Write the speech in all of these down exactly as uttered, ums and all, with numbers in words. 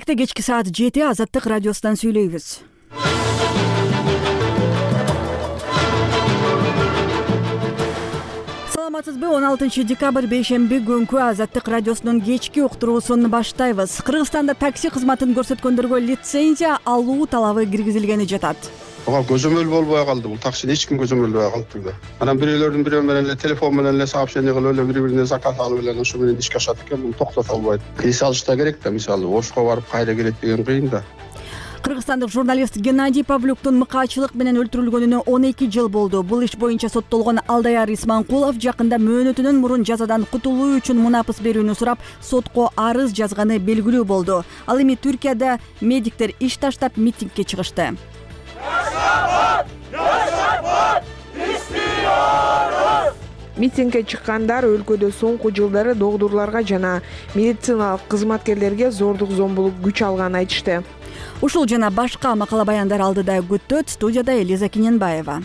Эрте кечки саат жети Азаттык радиосунан сүйлөйбүз. Саламатсызбы? он алтынчы декабрь бейшемби күнкү Азаттык радиосунун кечки уктуруусун баштайбыз. Кыргызстанда такси кызматын көрсөткөндөргө лицензия алуу талабы киргизилгени жатат. Ага көзөмөл болбой калды. Бул таксини эч ким көзөмөлдөй калды. Анан бирөөлөрдүн бирөө менен эле телефон менен эле сообщение кылып эле бири-бирине заказ алып эле ошо менен ишке ашат экен. Бул токтото албайт. Эс алыш да керек да, мисалы Ошко барып кайра келет деген кыйын да. Кыргызстандык журналист Геннадий Павлюктун мыкаачылык менен өлтүрүлгөнүнө он эки жыл болду. Бул иш боюнча соттолгон Алдаяр Исманкулов жакында мөөнөтүнөн мурун жазадан кутулуу үчүн мунапыс берүүнү сурап, сотко арыз жазганы белгилүү болду. Ал эми Түркияда медиктер иш таштап митингге чыгышты. Митингге чыккандар өлкөдө соңку жылдары доктурларга жана медициналык кызматкерлерге зордук зомбулук күч алганын айтышты. Ушул жана башка макала баяндар алдыда күттөт. Студияда Элиза Киненбаева.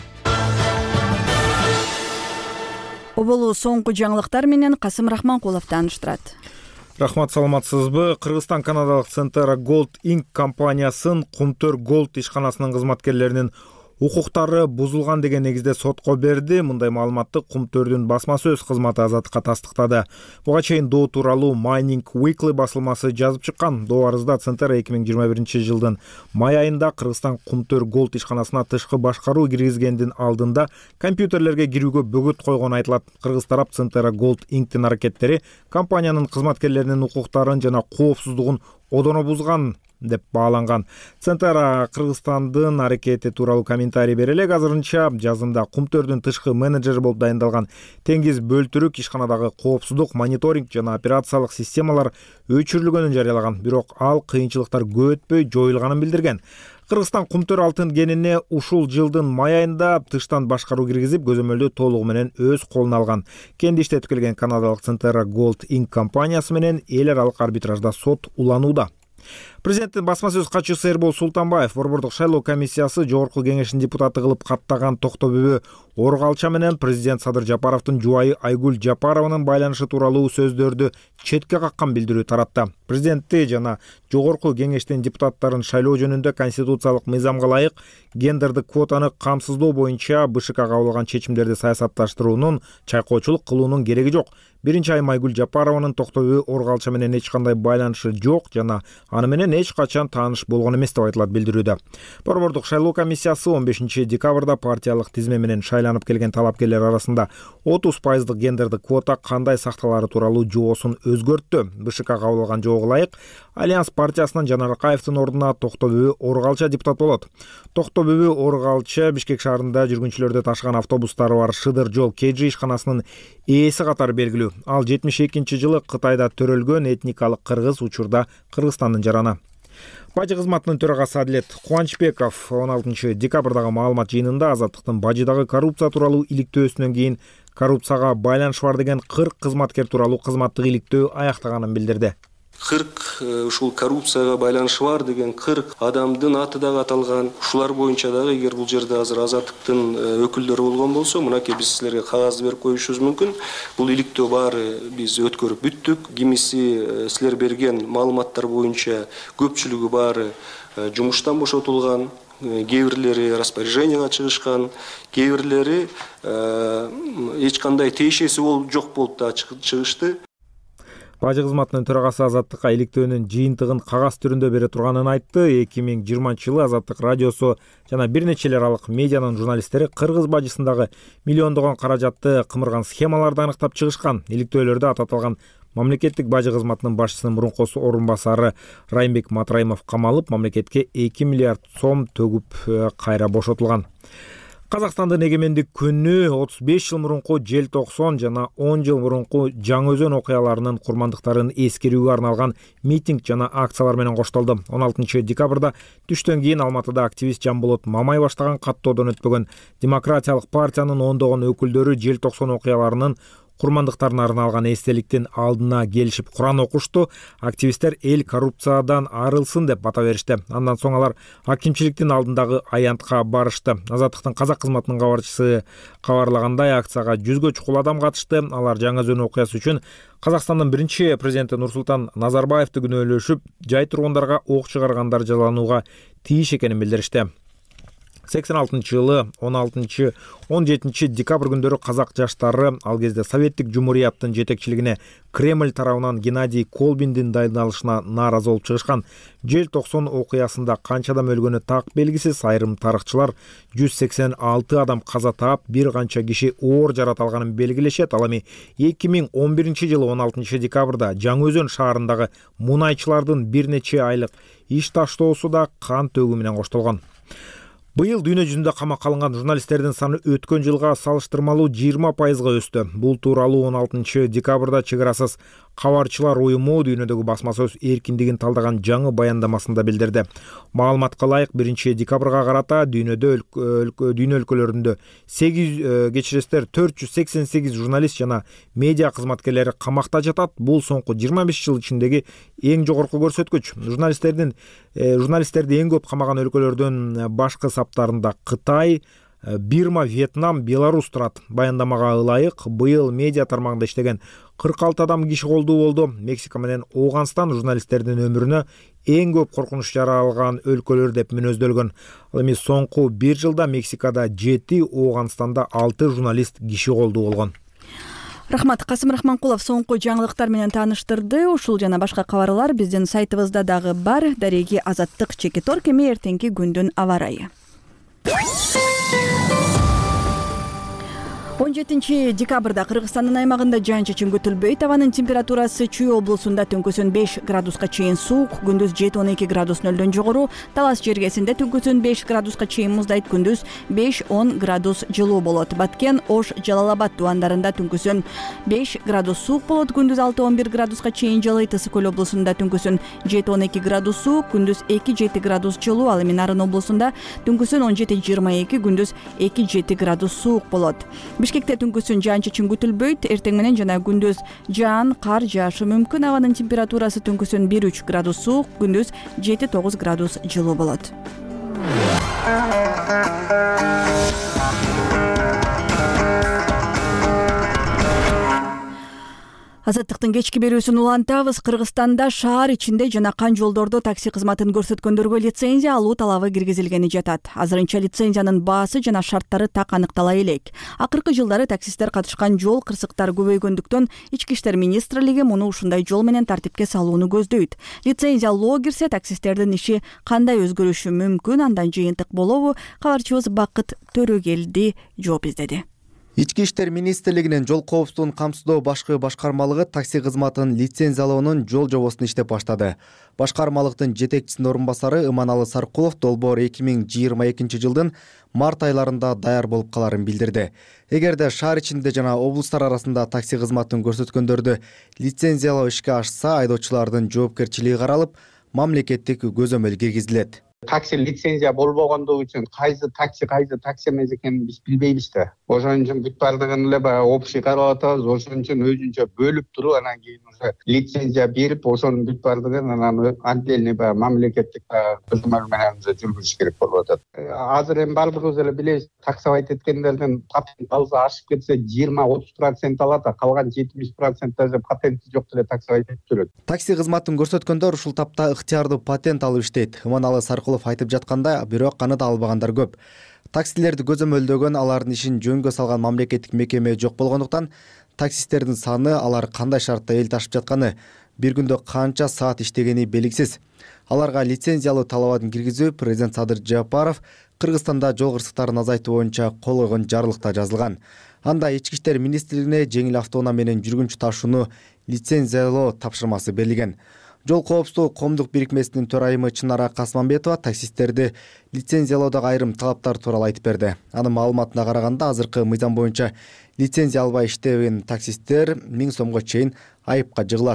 Оболу соңку жаңылыктар менен Касым Рахманкулов тааныштырат. Рахмат, саламатсызбы? Кыргызстан канадалык Centera Gold Incorporated компаниясын Кумтөр Gold ишканасынын кызматкерлеринин укуктары бузулган деген негизде сотко берди. Мындай маалыматты Кумтөрдүн басма сөз кызматы Азаттыкка тастыктады. Буга чейин доо тууралуу Mining Weekly басылмасы жазып чыккан. Доо арызда Centera эки миң жыйырма биринчи жылдын май айында Кыргызстан Кумтөр Gold ишканасына тышкы башкаруу киргизгендин алдында компьютерлерге кирүүгө бөгөт койгон айтылат. Кыргыз тарап Centera Gold Incorporated'тин аракеттери компаниянын кызматкерлеринин укуктарын жана коопсуздугун одоно бузган деп бааланган. Centera Кыргызстандын аракети тууралуу комментарий бере элек. Азырынча жазында Кумтөрдүн тышкы менеджери болуп дайындалган Теңиз Бөлтүрүк ишканадагы коопсуздук, мониторинг жана операциялык системалар өчүрүлгөнүн жарыялаган. Бирок ал кыйынчылыктар көп өтпөй жоюлганын билдирген. Кыргызстан Кумтөр алтын кенине ушул жылдын май айында тыштан башкаруу киргизип, көзөмөлдү толугу менен өз колуна алган. Кенди иштетип келген канадалык Centera Gold Incorporated компаниясы менен эл аралык арбитражда сот уланууда. Президенттин басма сөз катчысы Эрбол Султанбаев Борбордук шайлоо комиссиясы жогорку кеңешинин депутаты кылып каттаган Токтобүбү Оргалча менен президент Садыр Жапаровдун жубайы Айгүл Жапарованын байланышы тууралуу сөздөрдү четке каккан билдирүү таратты. Президентти жана жогорку кеңештин депутаттарын шайлоо жөнүндө конституциялык мыйзамга ылайык гендердик квотаны камсыздоо боюнча БШК кабыл алган чечимдерди саясатташтыруунун, чайкоочулук кылуунун кереги жок. Биринчи айым Айгүл Жапарованын Токтобүбү Оргалча менен эч кандай байланышы жок жана аны менен эч качан тааныш болгон эмес деп айтылат билдирүүдө. Борбордук шайлоо комиссиясы он бешинчи декабрда партиялык тизме менен шайланып келген талапкерлер арасында отуз пайыздык гендердик квота кандай сакталары тууралуу жоосун өзгөрттү. БШК кабыл алган жоого ылайык Альянс партиясынан Жанар Акаевдин ордуна Токтобүбү Оргалча депутат болот. Токтобүбү Оргалча Бишкек шаарында жүргүнчүлөрдү ташыган автобустары бар Шыдыр жол Кежи ишканасынын ээси катары белгилүү. Ал жетимиш экинчи жылы Кытайда төрөлгөн этникалык кыргыз, учурда Кыргызстандын жараны. Бажы кызматынын төрагасы Адилет Кубанычбеков он алтынчы декабрдагы маалымат жыйынында Азаттыктын бажыдагы коррупция тууралуу иликтөөсүнөн кийин коррупцияга байланышы бар деген кырк кызматкер тууралуу кызматтык иликтөө аяктаганын билдирди. кырк ушул коррупцияга байланышы бар деген кырк адамдын аты дагы аталган. Ушулар боюнча дагы эгер бул жерде азыр Азаттыктын өкүлдөрү болгон болсо, мынакей биз силерге кагазды берип коюшубуз мүмкүн. Бул иликтөө баары биз өткөрүп бүттүк. Кимиси силер берген маалыматтар боюнча көпчүлүгү баары жумуштан бошотулган, кээ бирлери распоряженияга чыгышкан, кээ бирлери эч кандай тиешеси жок болуп да чыгышты. Бажы кызматынын төрагасы Азаттыкка иликтөөнүн жыйынтыгын кагаз түрүндө бере турганын айтты. эки миң жыйырманчы жылы Азаттык радиосу жана бир нече эл аралык медианын журналисттери кыргыз бажысындагы миллиондогон каражатты кымырган схемаларды аныктап чыгышкан. Иликтөөлөрдө аты аталган мамлекеттик бажы кызматынын башчысынын мурунку орун басары Райымбек Матраимов камалып, мамлекетке эки миллиард сом төгүп кайра бошотулган. Казакстандын эгемендик күнү отуз беш жыл мурунку желтоксон жана он жыл мурунку Жаңы Өзөн окуяларынын курмандыктарын эскерүүгө арналган митинг жана акциялар менен коштолду. он алтынчы декабрда түштөн кийин Алматыда активист Жамболот Мамай баштаган каттоодон өтпөгөн Демократиялык партиянын ондогон өкүлдөрү желтоксон окуяларынын курмандыктарына арналган эстеликтин алдына келишип Куран окушту. Активисттер эл коррупциядан арылсын деп бата беришти. Андан соң алар акимчиликтин алдындагы аянтка барышты. Азаттыктын казак кызматынын кабарчысы кабарлагандай, акцияга жүзгө чукул адам катышты. Алар Жаңы Өзөн окуясы үчүн Казакстандын биринчи президенти Нурсултан Назарбаевди күнөөлөшүп, жай тургундарга ок чыгаргандар жазаланууга тийиш экенин билдиришти. сексен алтынчы жылы он алтынчы он жетинчи декабрь күндөрү казак жаштары, ал кезде Советтик Жумурияттын жетекчилигине Кремль тарабынан Геннадий Колбиндин дайындалышына нааразы болуп чыгышкан. Жел токсон окуясында канча адам өлгөнү так белгисиз. Айрым тарыхчылар жүз сексен алты адам каза таап, бир канча киши оор жарат алганын белгилешет. Ал эми эки миң он биринчи жылы он алтынчы декабрда Жаңы Өзөн шаарындагы мунайчылардын бир нече айлык иш таштоосу да кан төгүү менен коштолгон. Быйыл дүйнө жүзүндө камакка алынган журналисттердин саны өткөн жылга салыштырмалуу жыйырма пайызга өстү. Бул тууралуу он алтынчы декабрда Чек арасыз кабарчылар уюму дүйнөдөгү басма сөз эркиндигин талдаган жаңы баяндамасында билдирди. Маалыматка ылайык, биринчи декабрга карата дүйнөдө дүйнө өлкөлөрүндө сегиз кечиресиздер төрт жүз сексен сегиз журналист жана медиа кызматкерлери камакта жатат. Бул соңку жыйырма беш жыл ичиндеги эң жогорку көрсөткүч. Журналисттердин журналисттерди эң көп камаган өлкөлөрдүн башкы саптарында Кытай, Бирма, Вьетнам, Беларусь турат. Баяндамага ылайык, быйыл медиа тармагында иштеген кырк алты адам киши колдуу болду. Мексика менен Ооганстан журналисттердин өмүрүнө эң көп коркунуч жаралган өлкөлөр деп мүнөздөлгөн. Ал эми соңку бир жылда Мексикада жети, Ооганстанда алты журналист киши колдуу болгон. Рахмат. Касым Рахманкулов соңку жаңылыктар менен тааныштырды. Ушул жана башка кабарлар биздин сайтыбызда дагы бар. Дареги Азаттык Чекиторг. Эми эртеңки күндүн аба ырайы. он жетинчи декабрда Кыргызстандын аймагында жаан-чачын күтүлбөйт. Абанын температурасы Чүй облусунда түнкүсүн беш градуска чейин суук, күндүз жети он эки градус нөлдөн жогору. Талас жергесинде түнкүсүн беш градуска чейин муздайт, күндүз беш он градус жылуу болот. Баткен, Ош, Жалал-Абад тубандарында түнкүсүн беш градус суук болот, күндүз алты он бир градуска чейин жылыйт. Ысык көл облусунда түнкүсүн жети он эки градус суук, күндүз эки жети градус жылуу. Ал эми Нарын облусунда түнкүсүн он жети жыйырма эки, күндүз эки жети градус суук болот. Бишкекте түнкүсүн жаан-чачын күтүлбөйт. Эртең менен жана күндүз жаан, кар жаашы мүмкүн. Абанын температурасы түнкүсүн бир үч градус суук, күндүз жети тогуз градус жылуу болот. Азаттыктын кечки берүүсүн улантабыз. Кыргызстанда шаар ичинде жана кан жолдордо такси кызматын көрсөткөндөргө лицензия алуу талабы киргизилгени жатат. Азырынча лицензиянын баасы жана шарттары так аныктала элек. Акыркы жылдары таксисттер катышкан жол кырсыктары көбөйгөндүктөн Ички иштер министрлиги муну ушундай жол менен тартипке салууну көздөйт. Лицензия алуу кирсе, таксисттердин иши кандай өзгөрүшү мүмкүн, андан жыйынтык болобу? Кабарчыбыз Бакыт Төрөгелди жооп издеди. Ички иштер министрлигинин жол коопсуздугун камсыздоо башкы башкармалыгы такси кызматын лицензиялоонун жол жобосун иштеп баштады. Башкармалыктын жетекчисинин орун басары Иманалы Саркулов долбоор эки миң жыйырма экинчи жылдын март айларында даяр болуп каларын билдирди. Эгерде шаар ичинде жана облустар арасында такси кызматын көрсөткөндөрдү лицензиялоо ишке ашса, айдоочулардын жоопкерчилиги каралып, мамлекеттик көзөмөл киргизилет. Такси лицензия болбогондугу үчүн кайсы такси кайсы такси эмес экенин биз билбейбиз да. Ошон үчүн бүт баардыгын эле баягы общий карап атабыз. Ошон үчүн өзүнчө бөлүп туруп, анан кийин уже лицензия берип, ошонун бүт баардыгын анан отдельный баягы мамлекеттик көзөмөл менен жүргүзүш керек болуп атат. Азыр эми баардыгыбыз эле билебиз, таксовать эткендердин патент алса ашып кетсе жыйырма отуз процент алат, калган жетимиш процент даже патенти жок деле таксовать этип жүрөт. Такси кызматын көрсөткөндөр ушул тапта ыктыярдуу патент алып иштейт. Иманалы Саркулов айтып жаткандай, бирок аны да албагандар көп. Таксилерди көзөмөлдөгөн, алардын ишин жөнгө салган мамлекеттик мекеме жок болгондуктан таксисттердин саны, алар кандай шартта эл ташып жатканы, бир күндө канча саат иштегени белгисиз. Аларга лицензиялуу талабын киргизүү президент Садыр Жапаров Кыргызстанда жол кырсыктарын азайтуу боюнча кол койгон жарлыкта жазылган. Анда Ички иштер министрлигине жеңил автоунаа менен жүргүнчү ташууну лицензиялоо тапшырмасы берилген. Жол коопсуздугу коомдук бирикмесинин төрайымы Чынара Касманбетова таксисттерди лицензиялоодогу айрым талаптар тууралуу айтып берди. Анын маалыматына караганда, азыркы мыйзам боюнча лицензия албай иштеген таксисттер миң сомго чейин айыпка жыгылат.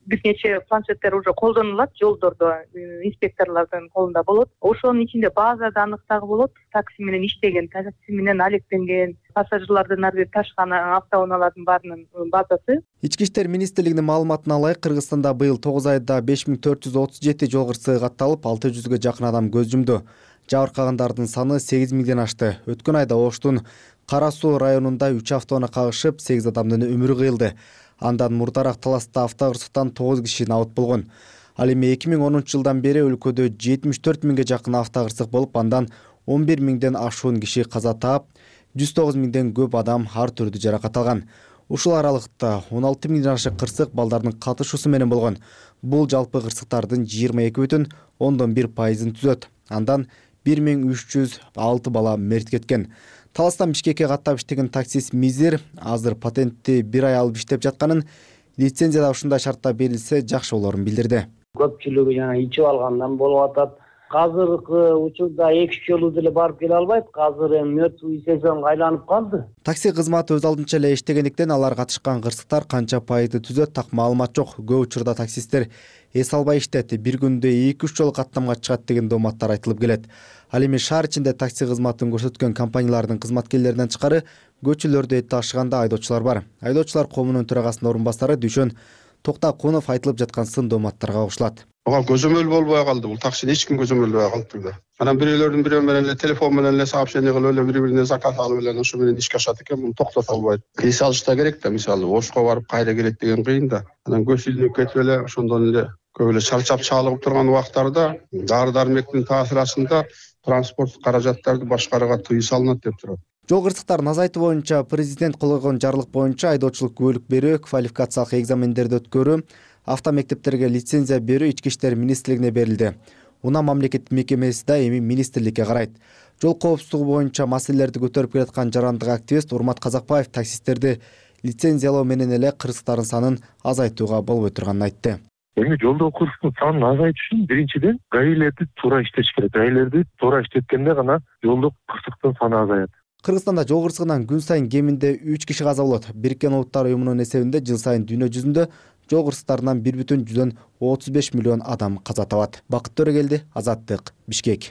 бир нече планшеттер уже колдонулат жолдордо, инспекторлордун колунда болот. Ошонун ичинде базада анык дагы болот. Такси менен иштеген, такси менен алектенген, пассажирлардын ар бир ташкан автоунаалардын баарынын базасы. Ички иштер министрлигинин маалыматына ылайык, Кыргызстанда быйыл тогуз айда беш миң төрт жүз отуз жети жол кырсыгы катталып, алты жүзгө жакын адам көз жумду. Жабыркагандардын саны сегиз миңден ашты. Өткөн айда Оштун Кара Суу районунда үч автоунаа кагышып, сегиз адамдын өмүрү кыйылды. Андан мурдараак таласта автокырсыктан тогуз киши набыт болгон. Ал эми эки миң онунчу жылдан бери өлкөдө жетимиш төрт миңге жакын автокырсык болуп, андан он бир миңден ашуун киши каза таап, жүз тогуз миңден көп адам ар түрдүү жаракат алган. Ушул аралыкта он алты миңден ашык кырсык балдардын катышуусу менен болгон. Бул жалпы кырсыктардын жыйырма эки бүтүн ондон бир пайызын түзөт. Андан бир миң үч жүз алты бала мерт кеткен. Таластан Бишкекке каттап иштеген таксист Мизир азыр патентти бир ай алып иштеп жатканын, лицензия да ушундай шартта берилсе жакшы болорун билдирди. Көпчүлүгү жана ичип алгандан болуп атат. Азыркы учурда эки жолу деле барып келе албайт. Азыр мертвый сезонго айланып калды. Такси кызматы өз алдынча эле иштегендиктен алар катышкан кырсыктар канча пайызды түзөт так маалымат жок. Көп учурда таксисттер эс албай иштет, бир күндө эки үч жолу каттамга чыгат деген дооматтар айтылып келет. Ал эми шаар ичинде такси кызматын көрсөткөн компаниялардын кызматкерлеринен тышкары көчөлөрдө эт ташыганда айдоочулар бар. Айдоочулар коомунун төрагасынын орун басары Дүйшөн Токтакунов айтылып жаткан сын дооматтарга кошулат. Ага көзөмөл болбой калды. Бул таксиде эч ким көзөмөлдөбөй калды да. Анан бирөөлөрдүн бирөө менен эле телефон менен эле сообщение кылып эле бири-бирине заказ алып эле ошо менен ишке ашат экен. Муну токтото албайт. Эс алышта керек да, мисалы Ошко барып кайра келет деген кыйын да. Анан көз илинип кетип эле ошондон эле көп эле чарчап чалыгып турган убактарда дары дармектин таасирасында транспорт каражаттарды башкарууга тыюу салынат деп турат. Жол кырсыктарын азайтуу боюнча президент кол койгон жарлык боюнча айдоочулук күбөлүк берүү, квалификациялык экзамендерди өткөрүү, автомектептерге лицензия берүү ички иштер министрлигине берилди. Унаа мамлекеттик мекемеси да эми министрликке карайт. Жол коопсуздугу боюнча маселелерди көтөрүп келаткан жарандык активист Урмат Казакбаев таксисттерди лицензиялоо менен эле кырсыктардын санын азайтууга болбой турганын айтты. Эми жолдо кырсыктын санын азайтыш үчүн биринчиден гаилерди туура иштеш керек. Гаилерди туура иштеткенде гана жолдо кырсыктын саны азаят. Кыргызстанда жол кырсыгынан күн сайын кеминде үч киши каза болот. Бириккен Улуттар уюмунун эсебинде жыл сайын дүйнө жүзүндө жол кырсыктарынан бир бүтүн жүздөн отуз беш миллион адам каза табат. Бакыт Төрөгелди, Азаттык, Бишкек.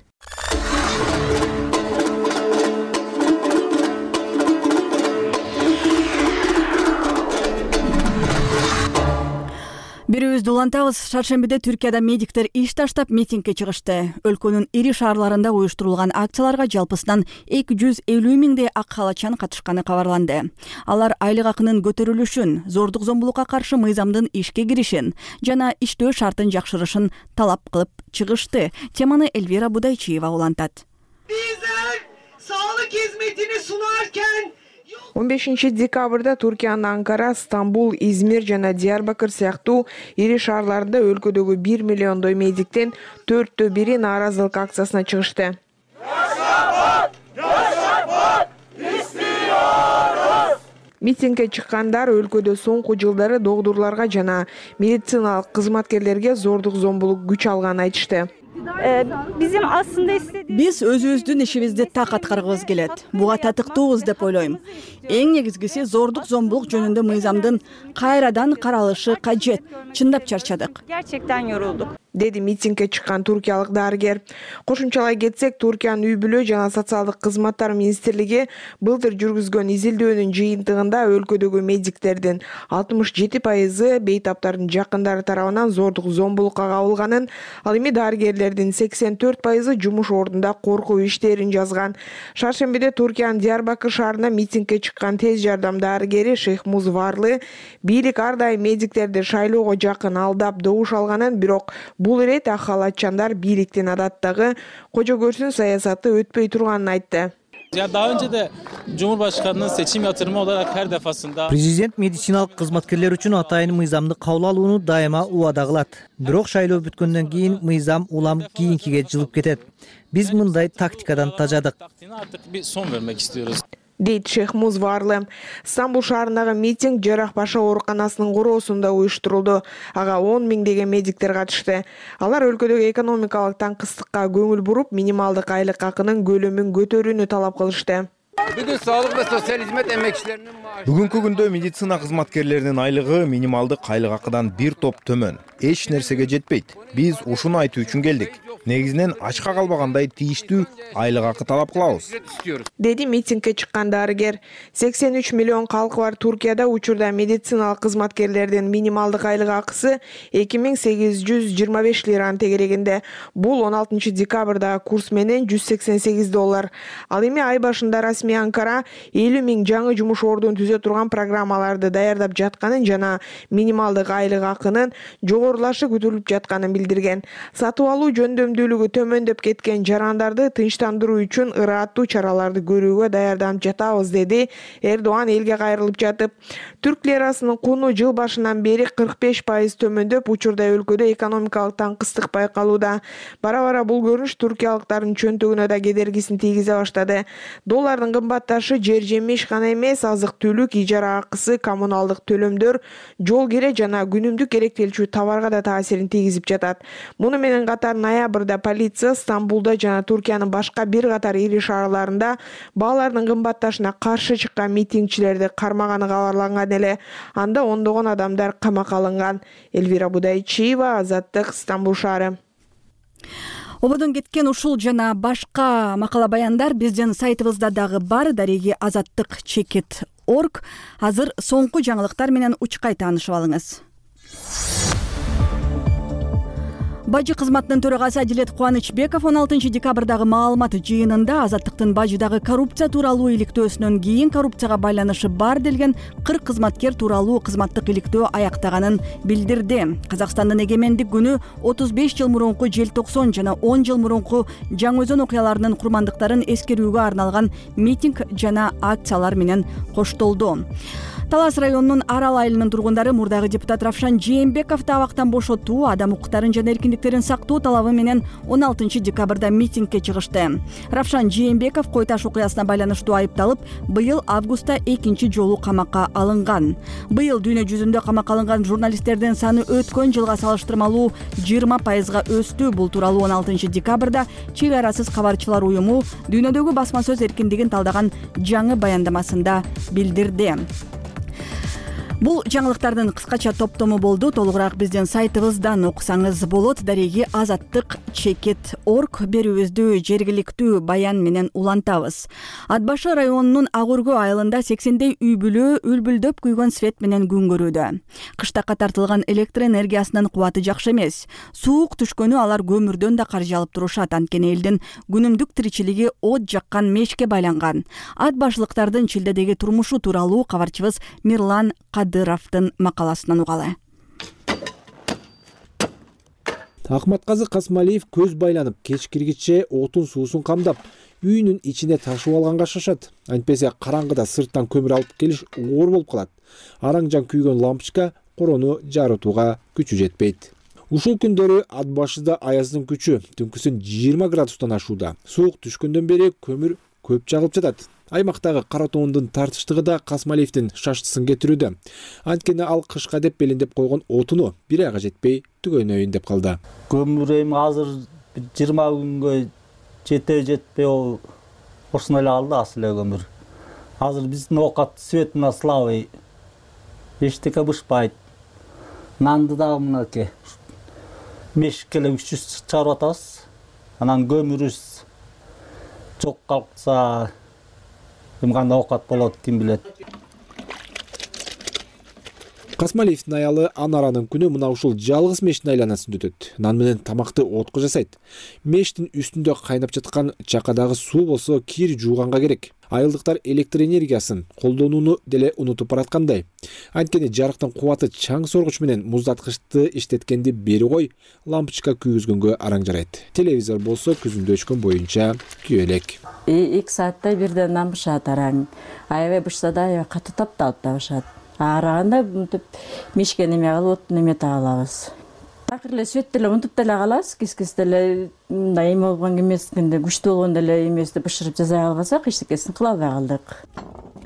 Бирибизди улантабыз. Шаршембиде Түркияда медиктер иш таштап митингге чыгышты. Өлкөнүн ири шаарларында уюштурулган акцияларга жалпысынан эки жүз элүү миңдей ак халачан катышканы кабарланды. Алар айлык акынын көтөрүлүшүн, зордук зомбулукка каршы мыйзамдын ишке киришин жана иштөө шартын жакшырышын талап кылып чыгышты. Теманы Элвира Будайчиева улантат. Bizler sağlık hizmetini sunarken он бешинчи декабрда Туркиянын Анкара, Стамбул, Измир жана Диярбакыр сыяктуу ири шаарларында өлкөдөгү бир миллиондой медиктен төрттө бири нааразылык акциясына чыгышты. Митингге чыккандар өлкөдө соңку жылдары доктурларга жана медициналык кызматкерлерге зордук зомбулук күч алганын айтышты. Bizim aslında istediğimiz... Биз өзүбүздүн ишибизди так аткаргыбыз келет. Буга татыктуубуз деп ойлойм. Эң негизгиси зордук зомбулук жөнүндө мыйзамдын кайрадан каралышы кажет. Чындап чарчадык. Gerçekten yorulduk. Деди митингге чыккан туркиялык дарыгер. Кошумчалай кетсек, Туркиянын үй бүлө жана социалдык кызматтар министрлиги былтыр жүргүзгөн изилдөөнүн жыйынтыгында өлкөдөгү медиктердин алтымыш жети пайызы бейтаптардын жакындары тарабынан зордук зомбулукка кабылганын, ал эми дарыгерлердин сексен төрт пайызы жумуш ордунда коркуу иштерин жазган. Шаршембиде Туркиянын Диярбакыр шаарында митингге чыккан тез жардам дарыгери Шейхмуз Варлы бийлик ар дайым медиктерди шайлоого жакын алдап добуш алганын, бирок бул ирет ак халатчандар бийликтин адаттагы кожо көрсүн саясаты өтпөй турганын айтты. Ya daha önce de Cumhurbaşkanının seçim yatırımı olarak her defasında Президент медициналык кызматкерлер үчүн атайын мыйзамды кабыл алууну дайыма убада кылат. Бирок шайлоо бүткөндөн кийин мыйзам улам кийинкиге жылып кетет. Биз мындай тактикадан тажадык. Artık bir son vermek istiyoruz. Дейт Шейхмуз Варлы. Стамбул шаарындагы митинг Жарахбаша ооруканасынын короосунда уюштурулду. Ага он миңдеген медиктер катышты. Алар өлкөдөгү экономикалык таңкыстыкка көңүл буруп, минималдык айлык акынын көлөмүн көтөрүүнү талап кылышты. Бүгүн соолук ва социал хизмет эмгекчилеринин maaşı Бүгүнкү күндө медицина кызматкерлеринин айлыгы минималдык айлык акыдан бир топ төмөн. Эч нерсеге жетпейт. Биз ушуну айтуу үчүн келдик. Негизинен ачка калбагандай тийиштүү айлык акы талап кылабыз, деди митингге чыккан дарыгер. сексен үч миллион калкы бар Туркияда учурда медициналык кызматкерлердин минималдык айлык акысы эки миң сегиз жүз жыйырма беш лиранын тегерегинде. Бул он алтынчы декабрдагы курс менен жүз сексен сегиз доллар. Ал эми ай башында расмий Анкара элүү миң жаңы жумуш ордун түзө турган программаларды даярдап жатканын жана минималдык айлык акынын жогорулашы күтүлүп жатканын билдирген. Сатып алуу жөндөмдүүлүгү төмөндөп кеткен жарандарды тынчтандыруу үчүн ырааттуу чараларды көрүүгө даярданып жатабыз, деди Эрдоган элге кайрылып жатып. Түрк лирасынын куну жыл башынан бери кырк беш пайыз төмөндөп, учурда өлкөдө экономикалык таңкыстык байкалууда. Бара-бара бул көрүнүш туркиялыктардын чөнтөгүнө да кедергисин тийгизе баштады. Доллардын кымбатташы жер жемиш гана эмес, азык-түлүк, ижара акысы, коммуналдык төлөмдөр, жол кире жана күнүмдүк керектелчү товарга да таасирин тийгизип жатат. Муну менен катар ноябрда полиция Стамбулда жана Туркиянын башка бир катар ири шаарларында баалардын кымбатташына каршы чыккан митингчилерди кармаганы кабарланган эле. Анда ондогон адамдар камакка алынган. Элвира Будайчиева, Азаттык, Стамбул шаары. Ободон кеткен ушул жана башка макала баяндар биздин сайтыбызда дагы бар. Дареги азаттык чекит точка орг. Азыр соңку жаңылыктар менен учкай таанышып алыңыз. Бажы кызматынын төрагасы Адилет Кубанычбеков он алтынчы декабрдагы маалымат жыйынында Азаттыктын бажыдагы коррупция тууралуу иликтөөсүнөн кийин коррупцияга байланышы бар делген кырк кызматкер тууралуу кызматтык иликтөө аяктаганын билдирди. Казакстандын эгемендик күнү отуз беш жыл мурунку желтоксон жана он жыл мурунку Жаңы-Өзөн окуяларынын курмандыктарын эскерүүгө арналган митинг жана акциялар менен коштолду. Талас районунун Арал айылынын тургундары мурдагы депутат Равшан Жээнбековду абактан бошотуу, адам укуктарын жана эркиндиктерин сактоо талабы менен он алтынчы декабрда митингге чыгышты. Равшан Жээнбеков кой таш окуясына байланыштуу айыпталып, быйыл августта экинчи жолу камакка алынган. Быйыл дүйнө жүзүндө камакка алынган журналисттердин саны өткөн жылга салыштырмалуу жыйырма пайызга өстү. Бул тууралуу он алтынчы декабрда Чек арасыз кабарчылар уюму дүйнөдөгү басма сөз эркиндигин талдаган жаңы баяндамасында билдирди. Бул жаңылыктардын кыскача топтому болду. Толугураак биздин сайтыбыздан окусаңыз болот. Дареги азаттык чекит точка орг берүүбүздү жергиликтүү баян менен улантабыз. Ат башы районунун Ак Өргө айылында сексендей үй бүлө үлбүлдөп күйгөн свет менен күн көрүүдө. Кыштакка тартылган электр энергиясынын кубаты жакшы эмес. Суук түшкөнү алар көмүрдөн да каржы алып турушат. Анткени элдин күнүмдүк тиричилиги от жаккан мешке байланган. Ат башылыктардын Чилдедеги турмушу тууралуу кабарчыбыз Мирлан Кадыровдун макаласынан угалы. Акматказы Касмалиев көз байланып, кечкиргиче отун суусун камдап, үйүнүн ичине ташып алганга шашат. Антпесе караңгыда сырттан көмүр алып келиш оор болуп калат. Араң-жан күйгөн лампочка корону жарытууга күчү жетпейт. Ушул күндөрү ат башыда аяздын күчү түнкүсүн жыйырма градустан ашууда. Суук түшкөндөн бери көмүр көп жагылып жатат. Аймактагы кара тоондун тартыштыгы да Касмалиевдин шаштысын кетирүүдө. Анткени ал кышка деп белиндеп койгон отуну бир айга жетпей түгөнөйүн деп калды. Көмүр эми азыр жыйырма күнгө жете жетпей ол ошондой эле калды асыл эле көмүр. Азыр биздин оокат свет мына слабый. Эчтеке бышпайт. Нанды дагы мынакей мешикке эле үч жүз чыгарып атабыз. Анан көмүрүбүз жок калса эми кандай оокат болот, ким билет. Касмалиевдин аялы Анаранын күнү мына ушул жалгыз мештин айланасында өтөт. Нан менен тамакты отко жасайт. Мештин үстүндө кайнап жаткан чакадагы суу болсо кир жууганга керек. Айылдыктар электр энергиясын колдонууну деле унутуп бараткандай. Анткени жарыктын кубаты чаң соргуч менен муздаткычты иштеткенди бери кой, лампочка күйгүзгөнгө араң жарайт. Телевизор болсо күзүндө өчкөн боюнча күйө элек. эки саатта бирден нан бышат араң. Аябай бышса да аябай катуу тапталып да бышат. Араганда мынтип мешке неме кылып, неме таалабыз. Такыр эле свет деле унутуп деле калабыз, кис-кис деле мындай эме болгон эмес, күндө күчтүү болгондо эле эмести бышырып жасай албасак, эчтекесин кыла албай калдык.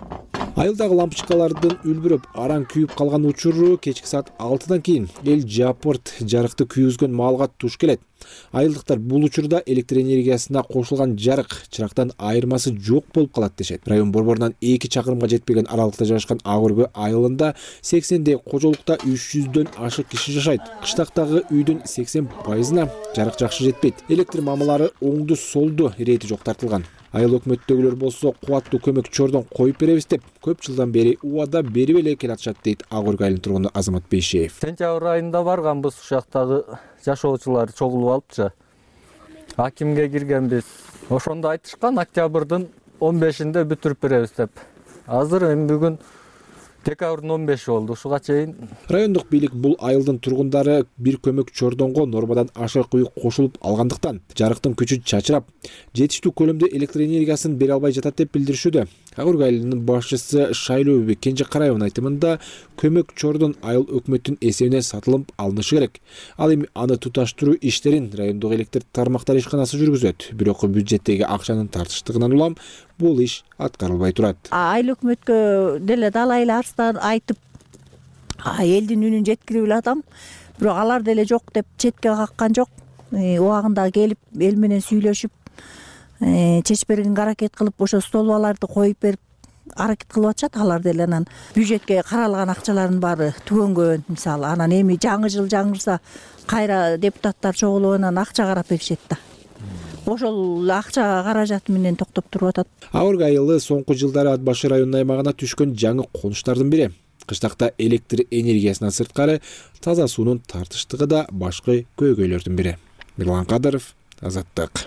Айылдагы лампочкалардын үлбүрөп араң күйүп калган учуру кечки саат алтыдан кийин эл жапырт жарыкты күйгүзгөн маалга туш келет. Айылдыктар бул учурда электр энергиясына кошулган жарык чырактан айырмасы жок болуп калат дешет. Район борборунан эки чакырымга жетпеген аралыкта жайгашкан Ак Өргө айылында сексендей кожолукта үч жүздөн ашык киши жашайт. Кыштактагы үйдүн сексен пайызына жарык жакшы жетпейт. Электр мамалары оңду солду ирети жок тартылган. Айыл өкмөттөгүлөр болсо кубаттуу көмөк чордон коюп беребиз деп көп жылдан бери убада берип эле келатышат дейт Ак Өргө айылынын тургуну Азамат Бейшеев. Сентябрь айында барганбыз, ушактагы жашоочулар чогулуп алыпчы. Акимге киргенбиз. Ошондо айтышкан октябрдын он бешинде бүтүрүп беребиз деп. Азыр эми бүгүн декабрдын он беши болду. Ушуга чейин райондук бийлик бул айылдын тургундары бир көмөк чордонго нормадан ашык үй кошулуп алгандыктан жарыктын күчү чачырап, жетиштүү көлөмдө электр энергиясын бере албай жатат деп билдиришүүдө. Ак Өргө айылынын башчысы Шайлообү Кенже Караевдин айтымында көмөк чордон айыл өкмөттүн эсебине сатылып алынышы керек. Ал эми аны туташтыруу иштерин райондук электр тармактар ишканасы жүргүзөт. Бирок бюджеттеги акчанын тартыштыгынан улам бул иш аткарылбай турат. Айыл өкмөткө деле далайла арстан айтып, элдин үнүн жеткирип эле атам. Бирок алар деле жок деп четке каккан жок. Убагында келип эл менен сүйлөшүп, чечбергенге аракет кылып, ошо столбаларды коюп берип аракет кылып атышат. Алар деле анан бюджетке каралган акчалардын баары түгөнгөн. Мисалы, анан эми жаңы жыл жаңырса кайра депутаттар чогулуп анан акча карап беришет да. Ошол акча каражаты менен токтоп туруп атат. Ак Өргө айылы соңку жылдары Ат башы районунун аймагына түшкөн жаңы конуштардын бири. Кыштакта электр энергиясынан сырткары таза суунун тартыштыгы да башкы көйгөйлөрдүн бири. Мирлан Кадыров, Азаттык.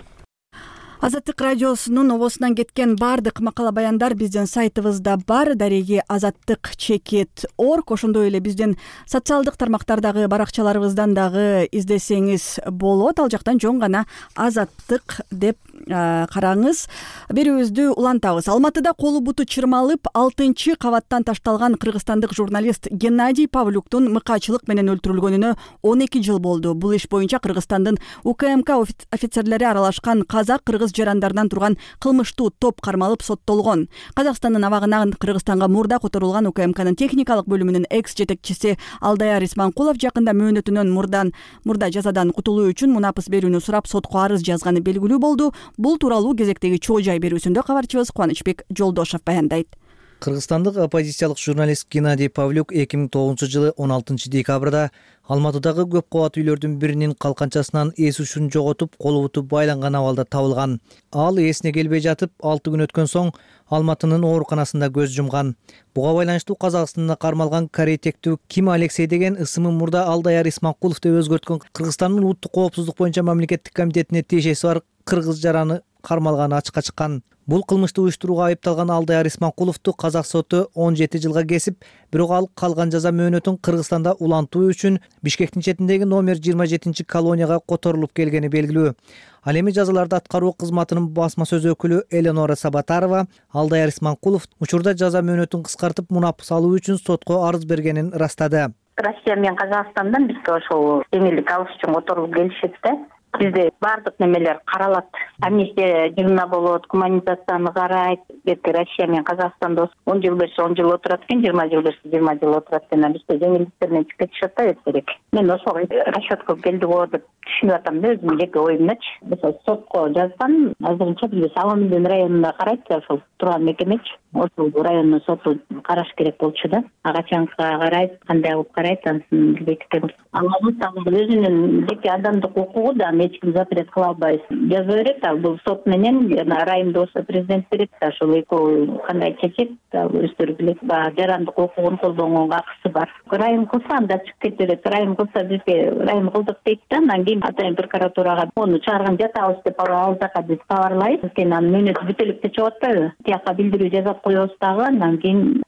Азаттык радиосунун обосунан кеткен бардык макала баяндар биздин сайтыбызда бар. Дареги азаттык чекит орг. Ошондой эле биздин социалдык тармактардагы баракчаларыбыздан дагы издесеңиз болот. Ал жактан жон гана азаттык деп караңыз. Берүүбүздү улантабыз. Алматыда колу буту чырмалып, алтынчы кабаттан ташталган кыргызстандык журналист Геннадий Павлюктун мыкаачылык менен өлтүрүлгөнүнө он эки жыл болду. Бул иш боюнча Кыргызстандын У К М К офицерлери аралашкан казак-кыргыз жарандарынан турган кылмыштуу топ кармалып соттолгон. Казакстандын абагынан Кыргызстанга мурда которулган У К М Кнын техникалык бөлүмүнүн экс жетекчиси Алдаяр Исманкулов жакында мөөнөтүнөн мурдан мурда жазадан кутулуу үчүн мунапыс берүүнү сурап сотко арыз жазганы белгилүү болду. Бул тууралуу кезектеги чоо жай берүүсүндө кабарчыбыз Кубанычбек Жолдошов баяндайт. Кыргызстандык оппозициялык журналист Геннадий Павлюк эки миң тогузунчу жылы он алтынчы декабрда Алматыдагы көп кабат үйлөрдүн биринин калканчасынан эс ушун жоготуп, колу буту байланган абалда табылган. Ал эсине келбей жатып, алты күн өткөн соң Алматынын ооруканасында көз жумган. Буга байланыштуу Казакстанда кармалган корей тектүү Ким Алексей деген ысымын мурда Алдаяр Исманкулов деп өзгөрткөн Кыргызстандын улуттук коопсуздук боюнча мамлекеттик комитетине тиешеси бар кыргыз жараны кармалганы ачыкка чыккан. Бул кылмыштуу уюштурууга айыпталган Алдаяр Исманкуловду казак соту он жети жылга кесип, бирок ал калган жаза мөөнөтүн Кыргызстанда улантуу үчүн Бишкектин четиндеги номер жыйырма жетинчи колонияга которулуп келгени белгилүү. Ал эми жазаларды аткаруу кызматынын басма сөз өкүлү Эленора Сабатарова Алдаяр Исманкулов учурда жаза мөөнөтүн кыскартып мунапыс алуу үчүн сотко арыз бергенин ырастады. Россия менен Казакстандан бизге ошол жеңилдик алыш үчүн которулуп келишет да. Бизде бардык немелер каралат. Амнистия жылына болот, гуманизацияны карайт. Бетке Россия менен Казакстанда он жыл берсе он жыл отурат экен, жыйырма жыл берсе жыйырма жыл отурат экен. Бизде жеңилдиктер менен чыгып кетишет да эртерээк. Мен ошого расчетко келди го деп түшүнүп атам да, өзүмдүн жеке оюмдачы. Мисалы сотко жазган, азырынча бизде Саламиндин районунда карайт да, ошол турган мекемечи. Ошол райондун соту караш керек болчу да. Качанка карайт, кандай кылып карайт, ансын билбейт экенбиз. Алабыз өзүнүн жеке адамдык укугу да эч ким запрет кыла албайбыз. Жаза берет, ал бул сот менен райым болсо президент берет, ошол экөө кандай чечет, өздөрү билет. Баягы жарандык укугун колдонгонго акысы бар. Райым кылса анда чыгып кете берет. Райым кылса бизге райым кылдык дейт да, анан кийин атайын прокуратурага ону чыгарган жатабыз деп ал жака биз кабарлайбыз. Анан мөөнөт бүтөлүп чыгып атпайбы? Тияка билдирүү жазап коебуз дагы, анан кийин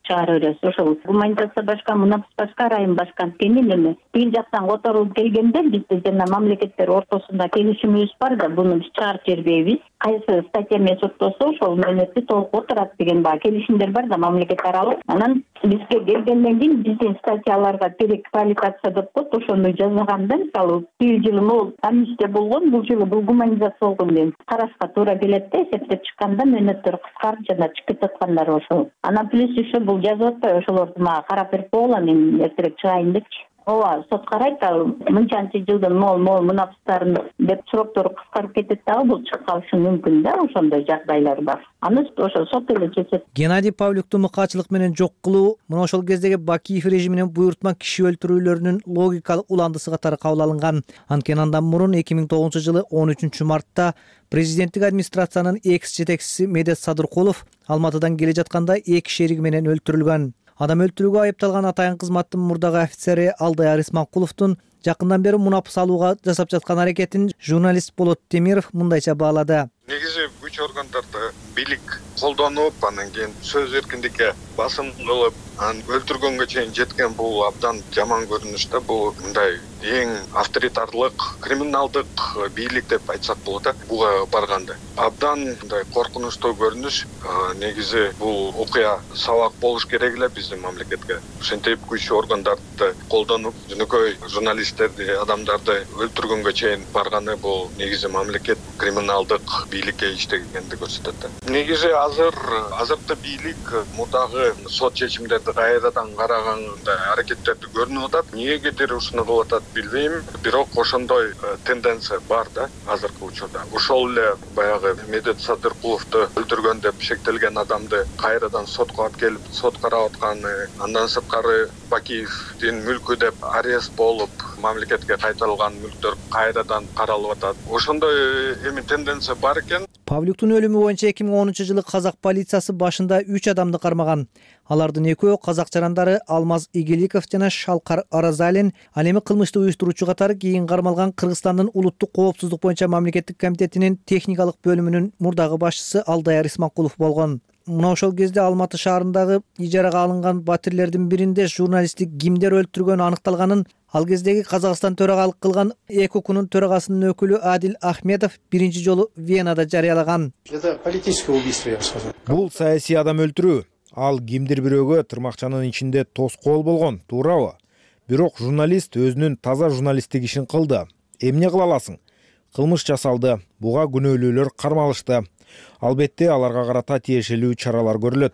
чыгарып беребиз. Ошол гуманитация башка, мунапыс башка, райым башка анткени эми тиги жактан которулуп келгенде бизде жана мамлекеттер ортосунда келишимибиз бар да, буну биз чыгарып жибербейбиз. Кайсы статья менен соттосо ошол мөөнөттү толук отурат деген баягы келишимдер бар да, мамлекет аралык. Анан бизге келгенден кийин биздин статьяларга переквалификация деп коет, ошону жасаганда мисалы бир жылы могул амнистия болгон, бул жылы бул гуманизация болгон деп карашка туура келет да, эсептеп чыкканда мөөнөттөр кыскарып жана чыгып жаткандар ошол. Анан плюс еще бул жазып атпайбы, ошолорду мага карап берип койгула, мен эртерээк чыгайын депчи. Ооба, сот карайт да, мынчанчы жылдын могул могул мунапыстарын деп сроктору кыскарып кетет дагы, бул чыгып калышы мүмкүн да, ошондой жагдайлар бар. Аны ошо сот эле чечет. Геннадий Павлюкту мыкаачылык менен жок кылуу мына ошол кездеги Бакиев режиминин буйрутма киши өлтүрүүлөрүнүн логикалык уландысы катары кабыл алынган. Анткени андан мурун эки миң тогузунчу жылы он үчүнчү мартта президенттик администрациянын экс жетекчиси Медет Садыркулов Алматыдан келе жатканда эки шериги менен өлтүрүлгөн. Адам өлтүрүүгө айыпталган атайын кызматтын мурдагы офицери Алдаяр Исманкуловдун жакындан бери мунапыс алууга жасап жаткан аракетин журналист Болот Темиров мындайча баалады. Негизи күч органдарды бийлик колдонуп, анан кийин сөз эркиндикке басым кылып, анан өлтүргөнгө чейин жеткен бул абдан жаман көрүнүш да. Бул мындай эң авторитарлык, криминалдык бийлик деп айтсак болот да. Буга барганда абдан мындай коркунучтуу көрүнүш. Негизи бул окуя сабак болуш керек эле биздин мамлекетке. Ошентип күч органдарды колдонуп, жөнөкөй журналисттерди, адамдарды өлтүргөнгө чейин барганы бул негизи мамлекет криминалдык бийликке иштегенди көрсөтөт. Негизи азыр азыркы бийлик мурдагы сот чечимдерди кайрадан караганда аракеттерди көрүнүп атат. Эмнегедир ушуну кылып атат билбейм, бирок ошондой тенденция бар да азыркы учурда. Ошол эле баягы Медет Садыркуловду өлтүргөн деп шектелген адамды кайрадан сотко алып келип сот карап атканы, андан сырткары Бакиевдин мүлкү деп арест болуп, мамлекетке кайтарылган мүлктөр кайрадан каралып атат. Ошондой эми тенденция бар экен. Павлюктун өлүмү боюнча эки миң онунчу жылы казак полициясы башында үч адамды кармаган. Алардын экөө казак жарандары Алмаз Игиликов жана Шалкар Аразалин, ал эми кылмышты уюштуруучу катары кийин кармалган Кыргызстандын улуттук коопсуздук боюнча мамлекеттик комитетинин техникалык бөлүмүнүн мурдагы башчысы Алдаяр Исманкулов болгон. Мына ошол кезде Алматы шаарындагы ижарага алынган батирлердин биринде журналистти кимдер өлтүргөнү аныкталганын ал кездеги Казакстан төрагалык кылган ЭКОКунун төрагасынын өкүлү Адил Ахмедов биринчи жолу Венада жарыялаган. Это политическое убийство, я бы сказал. Бул саясий адам өлтүрүү. Ал кимдир бирөөгө тырмакчанын ичинде тоскоол болгон, туурабы? Бирок журналист өзүнүн таза журналисттик ишин кылды. Эмне кыла аласың? Кылмыш жасалды. Буга күнөөлүүлөр кармалышты. Албетте аларга карата тиешелүү чаралар көрүлөт.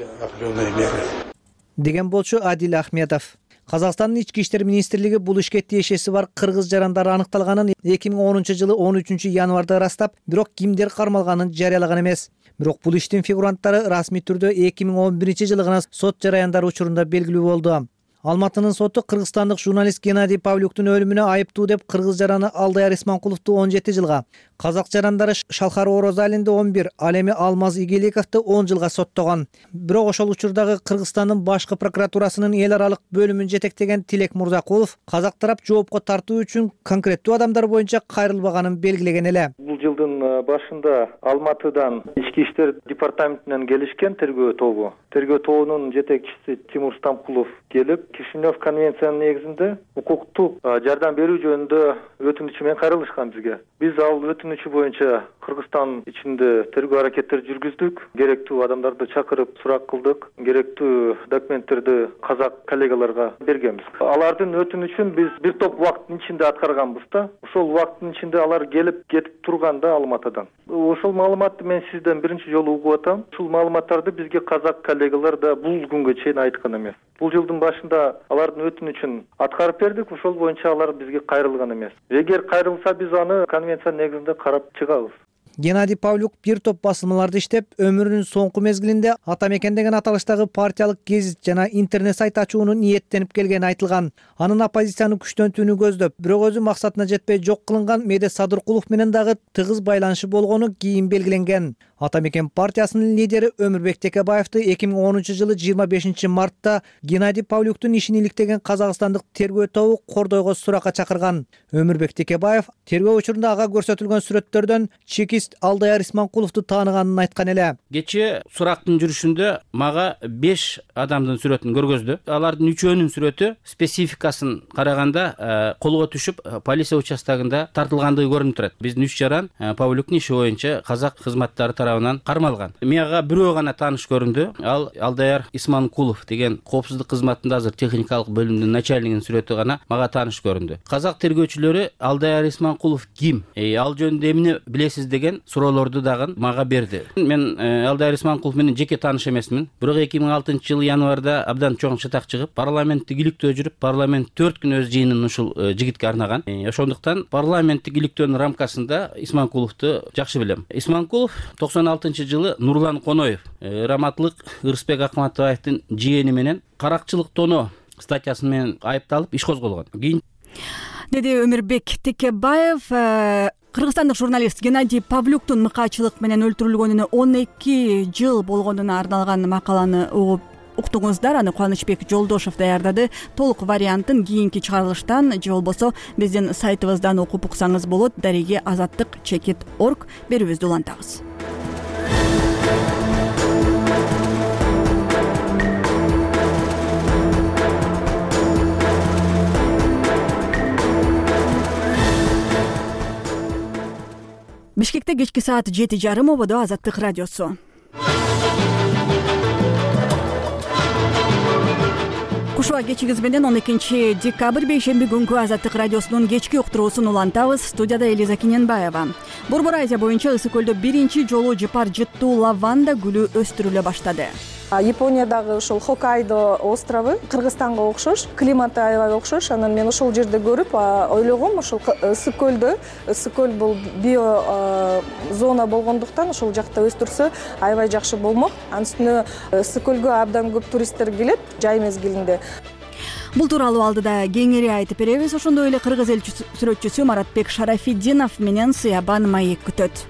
Деген болчу Адил Ахмедов. Казакстандын ички иштер министрлиги бул ишке тиешеси бар кыргыз жарандары аныкталганын эки миң онунчу жылы он үчүнчү январда ырастап, бирок кимдер кармалганын жарыялаган эмес. Бирок бул иштин фигуранттары расмий түрдө эки миң он биринчи жылы гана сот жараяндары учурунда белгилүү болду. Алматынын соту кыргызстандык журналист Геннадий Павлюктун өлүмүнө айыптуу деп кыргыз жараны Алдаяр Исманкуловду он жети жылга, казак жарандары Шалкар Оразалинди он бир, ал эми Алмаз Игиликовду он жылга соттогон. Бирок ошол учурдагы Кыргызстандын башкы прокуратурасынын эл аралык бөлүмүн жетектеген Тилек Мурзакулов казак тарап жоопко тартуу үчүн конкреттүү адамдар боюнча кайрылбаганын белгилеген эле. Бул жылдын башында Алматыдан ички иштер департаментинен келишкен тергөө тобу. Тергөө тобунун жетекчиси Тимур Стампулов келип, Кишинев конвенциянын негизинде укуктук жардам берүү жөнүндө өтүнүчү менен кайрылышкан бизге. Биз ал өтүнүчү боюнча Кыргызстан ичинде тергөө аракеттер жүргүздүк, керектүү адамдарды чакырып сурак кылдык, керектүү документтерди казак коллегаларга бергенбиз. Алардын өтүнүчүн биз бир топ убакыттын ичинде аткарганбыз да. Ошол убакыттын ичинде алар келип кетип турганда Алматыдан. Ошол маалыматты мен сизден биринчи жолу угуп атам. Ушул маалыматтарды бизге казак коллегалар да бул күнгө чейин айткан эмес. Бул жылдын башында алардын өтүнүчүн аткарып бердик, ошол боюнча алар бизге кайрылган эмес. Эгер кайрылса биз аны конвенция негизинде карап чыгабыз. Геннадий Павлюк бир топ басылмаларды иштеп, өмүрүнүн соңку мезгилинде Ата мекен деген аталыштагы партиялык гезит жана интернет сайт ачууну ниеттенип келгени айтылган. Анын оппозицияны күчтөнтүүнү көздөп, бирок өзү максатына жетпей жок кылынган Медет Садыркулов менен дагы тыгыз байланышы болгону кийин белгиленген. Ата мекен партиясынын лидери Өмүрбек Текебаевди эки миң онунчу жылы жыйырма бешинчи мартта Геннадий Павлюктун ишин иликтеген казакстандык тергөө тобу кордойго суракка чакырган. Өмүрбек Текебаев тергөө учурунда ага көрсөтүлгөн сүрөттөрдөн чеки журналист Алдаяр Исманкуловду тааныганын айткан эле. Кечээ сурактын жүрүшүндө мага беш адамдын сүрөтүн көргөздү. Алардын үчөөнүн сүрөтү спецификасын караганда колго түшүп полиция участогунда тартылгандыгы көрүнүп турат. Биздин үч жаран Павлюктун иши боюнча казак кызматтары тарабынан кармалган. Мага бирөө гана тааныш көрүндү. Ал Алдаяр Исманкулов деген коопсуздук кызматында азыр техникалык бөлүмдүн начальнигинин сүрөтү гана мага тааныш көрүндү. Казак тергөөчүлөрү Алдаяр Исманкулов ким? Ал жөнүндө эмне билесиз деген суроолорду дагы мага берди. Мен Алдаяр Исманкулов менен жеке тааныш эмесмин. Бирок эки миң алтынчы жылы январда абдан чоң чатак чыгып, парламенттик иликтөө жүрүп, парламент төрт күн өз жыйынын ушул жигитке арнаган. Ошондуктан парламенттик иликтөөнүн рамкасында Исманкуловду жакшы билем. Исманкулов токсон алтынчы жылы Нурлан Коноев, раматтылык Ырысбек Акматбаевдин жиени менен каракчылык тоноо статьясы менен айыпталып иш козголгон. Кийин деди Өмүрбек Текебаев. Кыргызстандык журналист Геннадий Павлюктун мыкаачылык менен өлтүрүлгөнүнө он эки жыл болгонуна арналган макаланы угуп уктуңуздар. Аны Кубанычбек Жолдошев даярдады. Толук вариантын кийинки чыгарылыштан же болбосо биздин сайтыбыздан окуп уксаңыз болот. Дареги азаттык чекит точка орг берүүбүздү улантабыз. Бишкекте кечки саат жети жарым ободо Азаттык радиосу. Кушуа кечигиз менен он экинчи декабрь бейшемби күнкү Азаттык радиосунун кечки уктуруусун улантабыз. Студияда Элиза Киненбаева. Борбор Азия боюнча ысык көлдө биринчи жолу жыпар жыттуу лаванда гүлү өстүрүлө баштады. Япониядагы ушул Хоккайдо острову Кыргызстанга окшош, климаты аябай окшош. Анан мен ошол жерде көрүп ойлогом, ушул ысык көлдө, ысык көл бул био зона болгондуктан ошол жакта өстүрсө аябай жакшы болмок. Анын үстүнө ысык көлгө абдан көп туристтер келет жай мезгилинде. Бул тууралуу алдыда кеңири айтып беребиз. Ошондой эле кыргыз эл сүрөтчүсү Маратбек Шарафиддинов менен Сыябан Маек күтөт.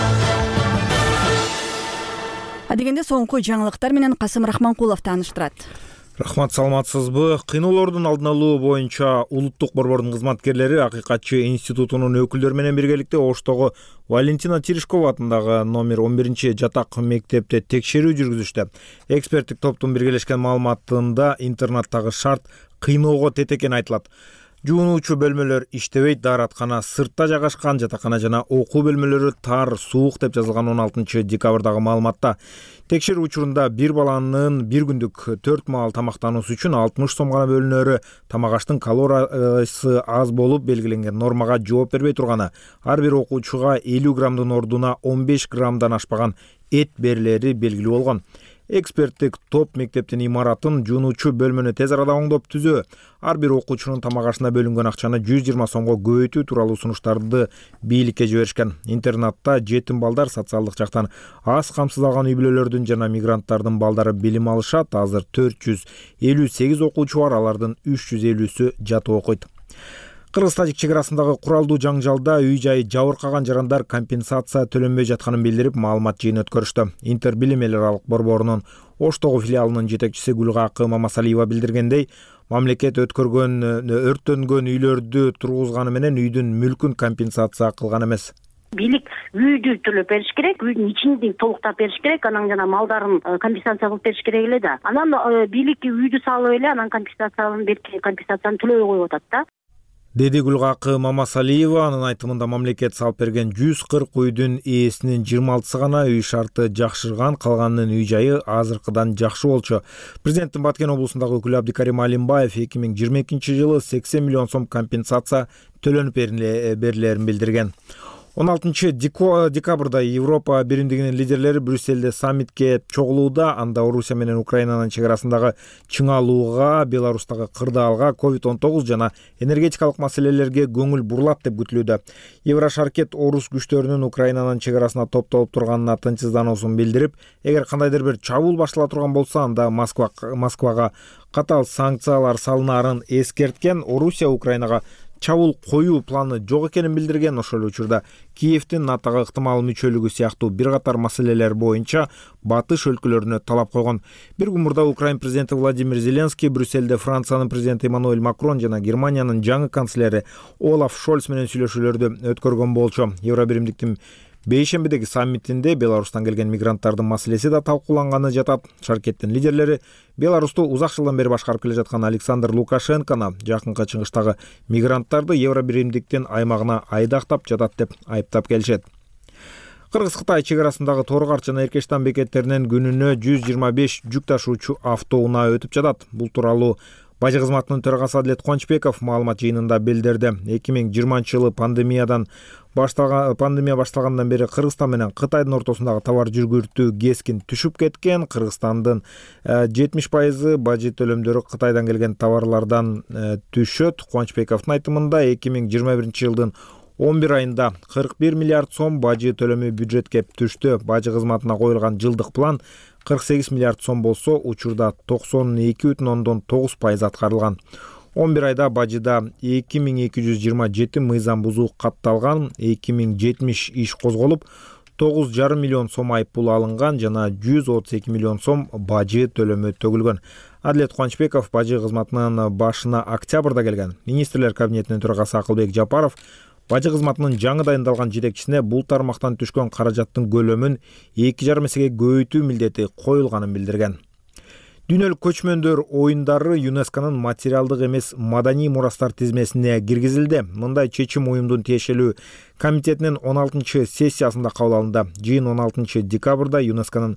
Адегенде соңку жаңылыктар менен Касым Рахманкулов тааныштырат. Рахмат, саламатсызбы? Кыйноолордун алдын алуу боюнча улуттук борбордун кызматкерлери Акыйкатчы институтунун өкүлдөрү менен биргеликте Оштогу Валентина Терешкова атындагы номер он биринчи жатак мектепте текшерүү жүргүзүштү. Эксперттик топтун биргелешкен маалыматында интернаттагы шарт кыйноого тет экени айтылат. Жуунуучу бөлмөлөр иштебейт, даараткана сыртта жайгашкан, жатакана жана окуу бөлмөлөрү тар, суук деп жазылган он алтынчы декабрдагы маалыматта. Текшерүү учурунда бир баланын бир күндүк төрт маал тамактануусу үчүн алтымыш сом гана бөлүнөрү, тамак аштын калориясы аз болуп белгиленген нормага жооп бербей турганы, ар бир окуучуга элүү граммдын ордуна он беш граммдан ашпаган эт берилери белгилүү болгон. Эксперттик топ мектептин имаратын, жуунуучу бөлмөнү тез арада оңдоп түзөө, ар бир окуучунун тамак ашына бөлүнгөн акчаны жүз жыйырма сомго көбөйтүү тууралуу сунуштарды бийликке жиберишкен. Интернатта жетим балдар, социалдык жактан аз камсыздалган үй бүлөлөрдүн жана мигранттардын балдары билим алышат. Азыр төрт жүз элүү сегиз окуучу бар, алардын үч жүз элүүсү жатып окуйт. Кыргыз-тажик чек арасындагы куралдуу жаңжалда үй жайы жабыркаган жарандар компенсация төлөнбөй жатканын билдирип, маалымат жыйын өткөрүштү. Интер билим эл аралык борборунун Оштогу филиалынын жетекчиси Гүлгакы Мамасалиева билдиргендей, мамлекет өткөргөн өрттөнгөн үйлөрдү тургузганы менен үйдүн мүлкүн компенсация кылган эмес. Бийлик үйдү төлөп бериш керек, үйдүн ичинди толуктап бериш керек, анан жана малдарын компенсация кылып бериш керек эле да. Анан бийлик үйдү салып эле, анан компенсацияны берки компенсацияны төлөбөй коюп атат да. Деди Гүлгакы Мамасалиева. Анын айтымында мамлекет салып берген жүз кырк үйдүн ээсинин жыйырма алтысы гана үй шарты жакшырган, калганынын үй жайы азыркыдан жакшы болчу. Президенттин Баткен облусундагы өкүлү Абдикарим Алимбаев эки миң жыйырма экинчи жылы сексен миллион сом компенсация төлөнүп берилерин билдирген. он алтынчы декабрда Европа биримдигинин лидерлери Брюссельде саммитке чогулууда. Анда Орусия менен Украинанын чек арасындагы чыңалууга, Беларустагы кырдаалга, ковид он тогуз жана энергетикалык маселелерге көңүл бурулат деп күтүлүүдө. Еврошаркет орус күчтөрүнүн Украинанын чек арасына топтолуп турганына тынчсыздануусун билдирип, эгер кандайдыр бир чабуул баштала турган болсо, анда Москва Москвага катаал санкциялар салынаарын эскерткен. Орусия Украинага чабуул коюу планы жок экенин билдирген. Ошол эле учурда Киевдин НАТОго ыктымал мүчөлүгү сыяктуу бир катар маселелер боюнча батыш өлкөлөрүнө талап койгон. Бир күн мурда Украин президенти Владимир Зеленский Брюссельде Франциянын президенти Эммануэль Макрон жана Германиянын жаңы канцлери Олаф Шольц менен сүйлөшүүлөрдү өткөргөн болчу. Евробиримдиктин бейшембидеги саммитинде Беларустан келген мигранттардын маселеси да талкууланганы жатат. Шаркеттин лидерлери Беларусту узак жылдан бери башкарып келе жаткан Александр Лукашенкону жакынкы чыгыштагы мигранттарды Евробиримдиктин аймагына айдактап жатат деп айыптап келишет. Кыргыз-Кытай чек арасындагы Торгар жана Эркештан бекеттеринен күнүнө жүз жыйырма беш жүк ташуучу автоунаа өтүп жатат. Бул тууралуу Бажы кызматынын төрагасы Адлет Кончбеков маалымат жыйынында билдирди. эки миң жыйырманчы жылы пандемиядан башталган пандемия башталгандан бери Кыргызстан менен Кытайдын ортосундагы товар жүргүртүү кескин түшүп кеткен. Кыргызстандын жетимиш пайызы бажы төлөмдөрү Кытайдан келген товарлардан түшөт. Кончбековдун айтымында эки миң жыйырма биринчи жылдын он бир айында кырк бир миллиард сом бажы төлөмү бюджетке түштү. Бажы кызматына коюлган жылдык план кырк сегиз миллиард сом болсо, учурда токсон эки бүтүн ондон тогуз пайыз аткарылган. он бир айда бажыда эки миң эки жүз жыйырма жети мыйзам бузуу катталган, эки миң жетимиш иш козголуп, тогуз жарым миллион сом айыппул алынган жана жүз отуз эки миллион сом бажы төлөмү төгүлгөн. Адлет Кончбеков бажы кызматынын башына октябрда келген. Министрлер кабинетинин төрагасы Акылбек Жапаров бажы кызматынын жаңы дайындалган жетекчисине бул тармактан түшкөн каражаттын көлөмүн эки жарым эсеге көбөйтүү милдети коюлганын билдирген. Дүйнөлүк көчмөндөр оюндары ЮНЕСКОнун материалдык эмес маданий мурастар тизмесине киргизилди. Мындай чечим уюмдун тиешелүү комитетинин он алтынчы сессиясында кабыл алынды. Жыйын он алтынчы декабрда ЮНЕСКОнун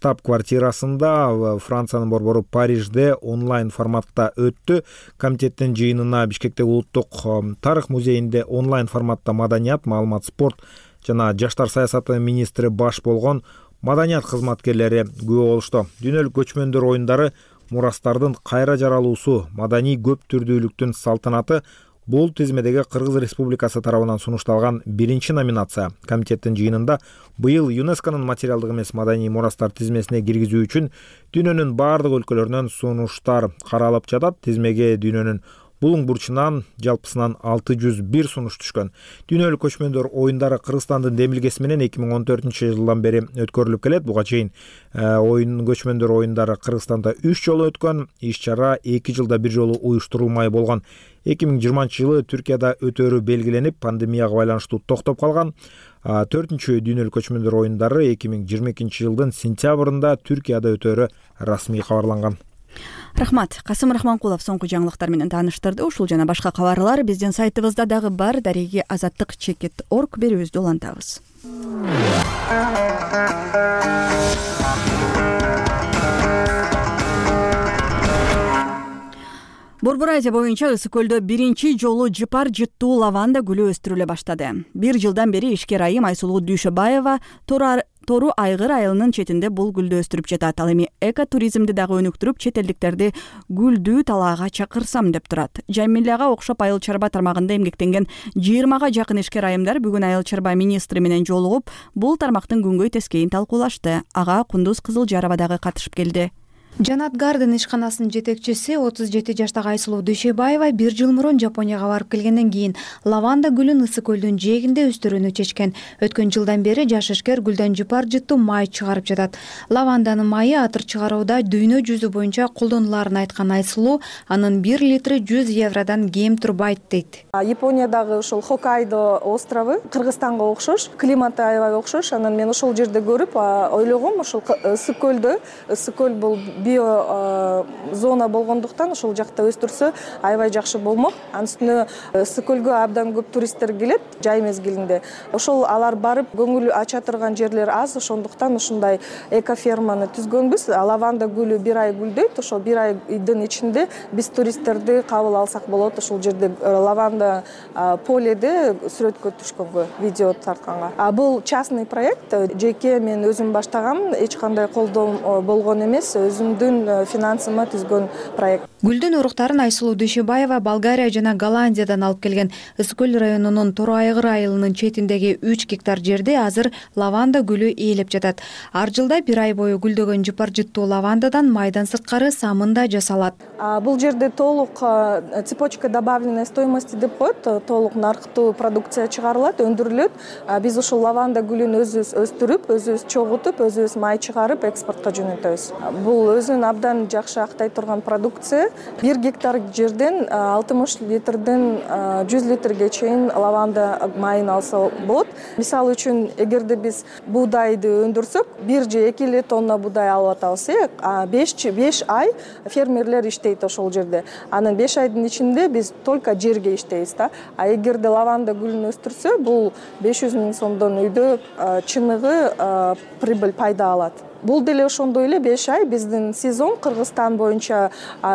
штаб-квартирасында Франциянын борбору Парижде онлайн форматта өттү. Комитеттин жыйынына Бишкектеги улуттук тарых музейинде онлайн форматта маданият, маалымат, спорт жана жаштар саясаты министри баш болгон маданият кызматкерлери күбө болушту. Дүйнөлүк көчмөндөр оюндары мурастардын кайра жаралуусу, маданий көп түрдүүлүктүн салтанаты бул тизмедеги Кыргыз Республикасы тарабынан сунушталган биринчи номинация. Комитеттин жыйынында быйыл ЮНЕСКОнун материалдык эмес маданий мурастар тизмесине киргизүү үчүн дүйнөнүн бардык өлкөлөрүнөн сунуштар каралып жатат. Тизмеге дүйнөнүн булуң бурчунан жалпысынан алты жүз бир сунуш түшкөн. Дүйнөлүк көчмөндөр оюндары Кыргызстандын демилгеси менен эки миң он төртүнчү жылдан бери өткөрүлүп келет. Буга чейин оюн көчмөндөр оюндары Кыргызстанда үч жолу өткөн. Иш-чара эки жылда бир жолу уюштурулмай болгон. эки миң жыйырманчы жылы Түркияда өтөрү белгиленип, пандемияга байланыштуу токтоп калган. Төртүнчү дүйнөлүк көчмөндөр оюндары эки миң жыйырма экинчи жылдын сентябрында Түркияда өтөрү расмий кабарланган. Рахмат. Касым Рахманкулов соңку жаңылыктар менен тааныштырды. Ушул жана башка кабарлар биздин сайтыбызда дагы бар. Дареги азаттык чекит точка орг берүүбүздү улантабыз. Борбор Азия боюнча Ысык көлдө биринчи жолу жыпар жыттуу лаванда гүлү өстүрүлө баштады. Бир жылдан бери ишкер айым Айсулуу Дүйшөбаева Тору Айгыр айылынын четинде бул гүлдү өстүрүп жатат. Ал эми экотуризмди дагы өнүктүрүп, чет элдиктерди гүлдүү талаага чакырсам деп турат. Жамиляга окшоп айыл чарба тармагында эмгектенген жыйырмага жакын ишкер айымдар бүгүн айыл чарба министри менен жолугуп, бул тармактын күнгөй тескейин талкуулашты. Ага Кундуз Кызылжарова дагы катышып келди. Жанат Гарден ишканасынын жетекчиси отуз жети жаштагы Айсулуу Дүйшөбаева бир жыл мурун Жапонияга барып келгенден кийин лаванда гүлүн Ысык көлдүн жээгинде өстүрүүнү чечкен. Өткөн жылдан бери жаш ишкер гүлдөн жыпар жыттуу май чыгарып жатат. Лаванданын майы атыр чыгарууда дүйнө жүзү боюнча колдонуларын айткан Айсулуу, анын бир литри жүз евродон кем турбайт дейт. Япониядагы ушул Хоккайдо острову Кыргызстанга окшош, климаты аябай окшош. Анан мен ошол жерде көрүп ойлогом, ушул Ысык көлдө, Ысык көл бул био зона болгондуктан ошол жакта өстүрсө аябай жакшы болмок. Анын үстүнө Ысык көлгө абдан көп туристтер келет жай мезгилинде. Ошол алар барып көңүл ача турган жерлер аз, ошондуктан ушундай экоферманы түзгөнбүз. Лаванда гүлү бир ай гүлдөйт. Ошол бир айдын ичинде биз туристтерди кабыл алсак болот. Ошол жерде лаванда поледе сүрөткө түшкөнгө, видео тартканга. А бул частный проект, жеке мен өзүм баштагам, эч кандай колдоо болгон эмес. Өзүмдүн финансыма түзгөн проект. Гүлдүн уруктарын Айсулуу Дүйшөбаева Болгария жана Голландиядан алып келген. Ысык көл районунун Тору Айгыр айылынын четиндеги үч гектар жерде азыр лаванда гүлү ээлеп жатат. Ар жылда бир ай бою гүлдөгөн жыпар жыттуу лавандадан майдан сырткары самын да жасалат. Бул жерде толук цепочка добавленной стоимости деп коет, толук наркытуу продукция чыгарылат, өндүрүлөт. Биз ушул лаванда гүлүн өзүбүз өстүрүп, өзүбүз чогултуп, өзүбүз май чыгарып экспортко жөнөтөбүз. Бул өзүн абдан жакшы актай турган продукция. Бир гектар жерден алтымыш литрден жүз литрге чейин лаванда майын алса болот. Мисалы үчүн эгерде биз буудайды өндүрсөк, бир же эки эле тонна буудай алып атабыз, беш ай фермерлер иштейт ошол жерде. Анан беш айдын ичинде биз только жерге иштейбиз да. А эгерде лаванда гүлүн өстүрсө, бул беш жүз миң сомдон үйдө чыныгы прибыль пайда алат. Бул деле ошондой эле беш ай биздин сезон Кыргызстан боюнча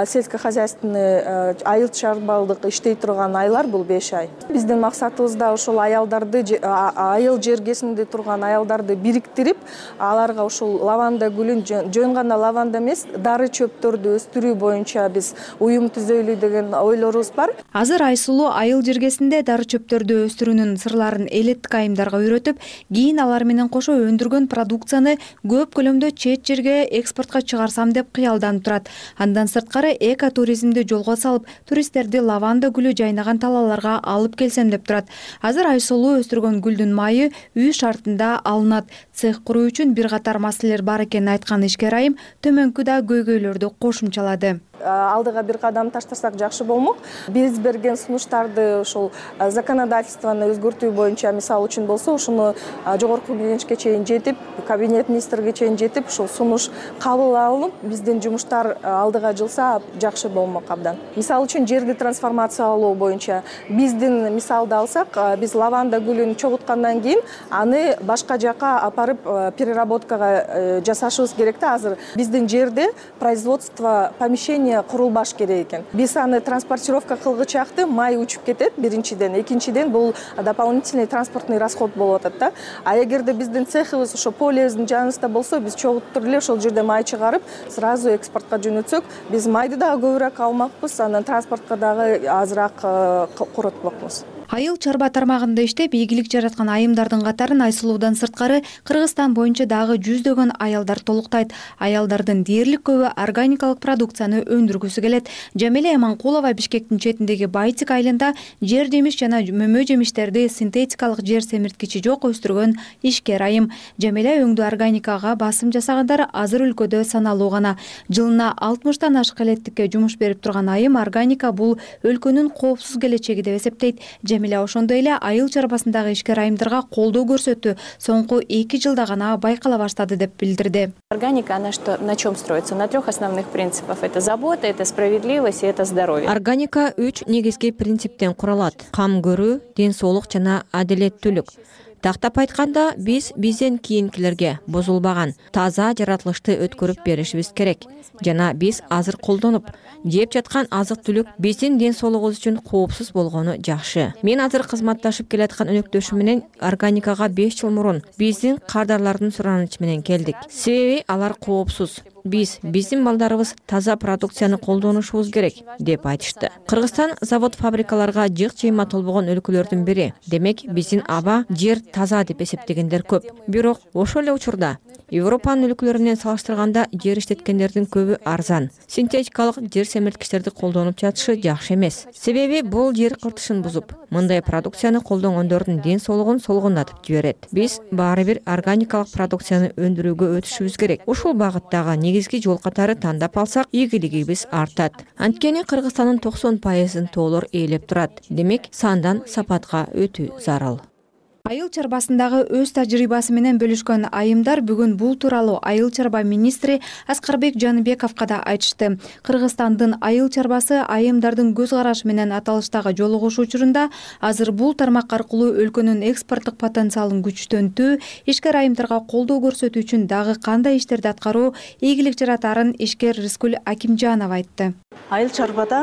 сельскохозяйственный айыл чарбалдык иштей турган айлар бул беш ай. Биздин максатыбыз да ошол аялдарды, айыл жергесинде турган аялдарды бириктирип, аларга ушул лаванда гүлүн жөн гана лаванда эмес, дары чөптөрдү өстүрүү боюнча биз уюм түзөйлү деген ойлорубуз бар. Азыр Айсулуу айыл жергесинде дары чөптөрдү өстүрүүнүн сырларын элеттик айымдарга үйрөтүп, кийин алар менен кошо өндүргөн продукцияны көп көлөмдө чет жерге экспортко чыгарсам деп кыялданып турат. Андан сырткары экотуризмди жолго салып, туристтерди лаванда гүлү жайнаган талааларга алып келсем деп турат. Азыр Айсулуу өстүргөн гүлдүн майы үй шартында алынат. Цех куруу үчүн бир катар маселелер бар экенин айткан ишкер айым төмөнкү да көйгөйлөрдү кошумчалады. Алдыга бир кадам таштасак жакшы болмок. Биз берген сунуштарды ошол законодательствону өзгөртүү боюнча мисалы үчүн болсо, ушуну жогорку кеңешке чейин жетип, кабинет министрге чейин жетип, ушул сунуш кабыл алынып, биздин жумуштар алдыга жылса жакшы болмок абдан. Мисалы үчүн жерди трансформациялоо боюнча биздин мисалды алсак, биз лаванда гүлүн чогуткандан кийин аны башка жака апарып переработкага жасашыбыз керек да. Азыр биздин жерде производство помещения курулбаш керек экен. Биз аны транспортировка кылгычакты май учуп кетет биринчиден, экинчиден бул дополнительный транспортный расход болуп атат да. А эгерде биздин цехыбыз ошо полебиздин жаныбызда болсо, биз чогуттур эле ошол жерде май чыгарып, сразу экспортко жөнөтсөк, биз майды дагы көбүрөөк алмакпыз, анан транспортко дагы азыраак коротпокпуз. Айыл чарба тармагында иштеп, ийгилик жараткан айымдардын катарын Айсулуудан сырткары Кыргызстан боюнча дагы жүздөгөн аялдар толуктайт. Аялдардын дээрлик көбү органикалык продукцияны өндүргүсү келет. Жамиля Эманкулова Бишкектин четиндеги Байтик айылында жер жемиш жана мөмө жемиштерди синтетикалык жер семирткичи жок өстүргөн ишкер айым. Жамиля өңдүү органикага басым жасагандар азыр өлкөдө саналуу гана. Жылына алтымыштан ашык элеттикке жумуш берип турган айым органика бул өлкөнүн коопсуз келечеги деп эсептейт. Жамиля ошондой эле айыл чарбасындагы ишкер айымдарга колдоо көрсөтүү соңку эки жылда гана байкала баштады деп билдирди. Органика, она что, на чем строится? На трех основных принципах. Это забота, это справедливость и это здоровье. Органика үч негизги принциптен куралат. Кам көрүү, ден соолук жана адилеттүүлүк. Тактап айтканда, биз бизден кийинкилерге бузулбаган таза жаратылышты өткөрүп беришибиз керек. Жана биз азыр колдонуп, жеп жаткан азык-түлүк биздин ден соолугубуз үчүн коопсуз болгону жакшы. Мен азыр кызматташып келаткан өнөктөшүм менен органикага беш жыл мурун биздин кардарлардын суранычы менен келдик. Себеби алар коопсуз. Биз биздин балдарыбыз таза продукцияны колдонушубуз керек деп айтышты. Кыргызстан завод-фабрикаларга жык жыйма толбогон өлкөлөрдүн бири. Демек, биздин аба, жер таза деп эсептегендер көп. Бирок ошол эле учурда Европанын өлкөлөрү менен салыштырганда жер иштеткендердин көбү арзан. Синтетикалык жер семирткичтерди колдонуп жатышы жакшы эмес. Себеби бул жер кыртышын бузуп, мындай продукцияны колдонгондордун ден соолугун солгундатып жиберет. Биз баары бир органикалык продукцияны өндүрүүгө өтүшүбүз керек. Ушул багыттагы негизги жол катары тандап алсак, ийгилигибиз артат. Анткени Кыргызстандын токсон пайызын тоолор ээлеп турат. Демек, сандан сапатка өтүү зарыл. Айыл чарбасындагы өз тажрыйбасы менен бөлүшкөн айымдар бүгүн бул тууралуу айыл чарба министри Аскарбек Жаныбековго да айтышты. Кыргызстандын айыл чарбасы айымдардын көз карашы менен аталыштагы жолугушуу учурунда азыр бул тармак аркылуу өлкөнүн экспорттук потенциалын күчтөнтүү, ишкер айымдарга колдоо көрсөтүү үчүн дагы кандай иштерди аткаруу ийгилик жаратарын ишкер Рыскүл Акимжанова айтты. Айыл чарбада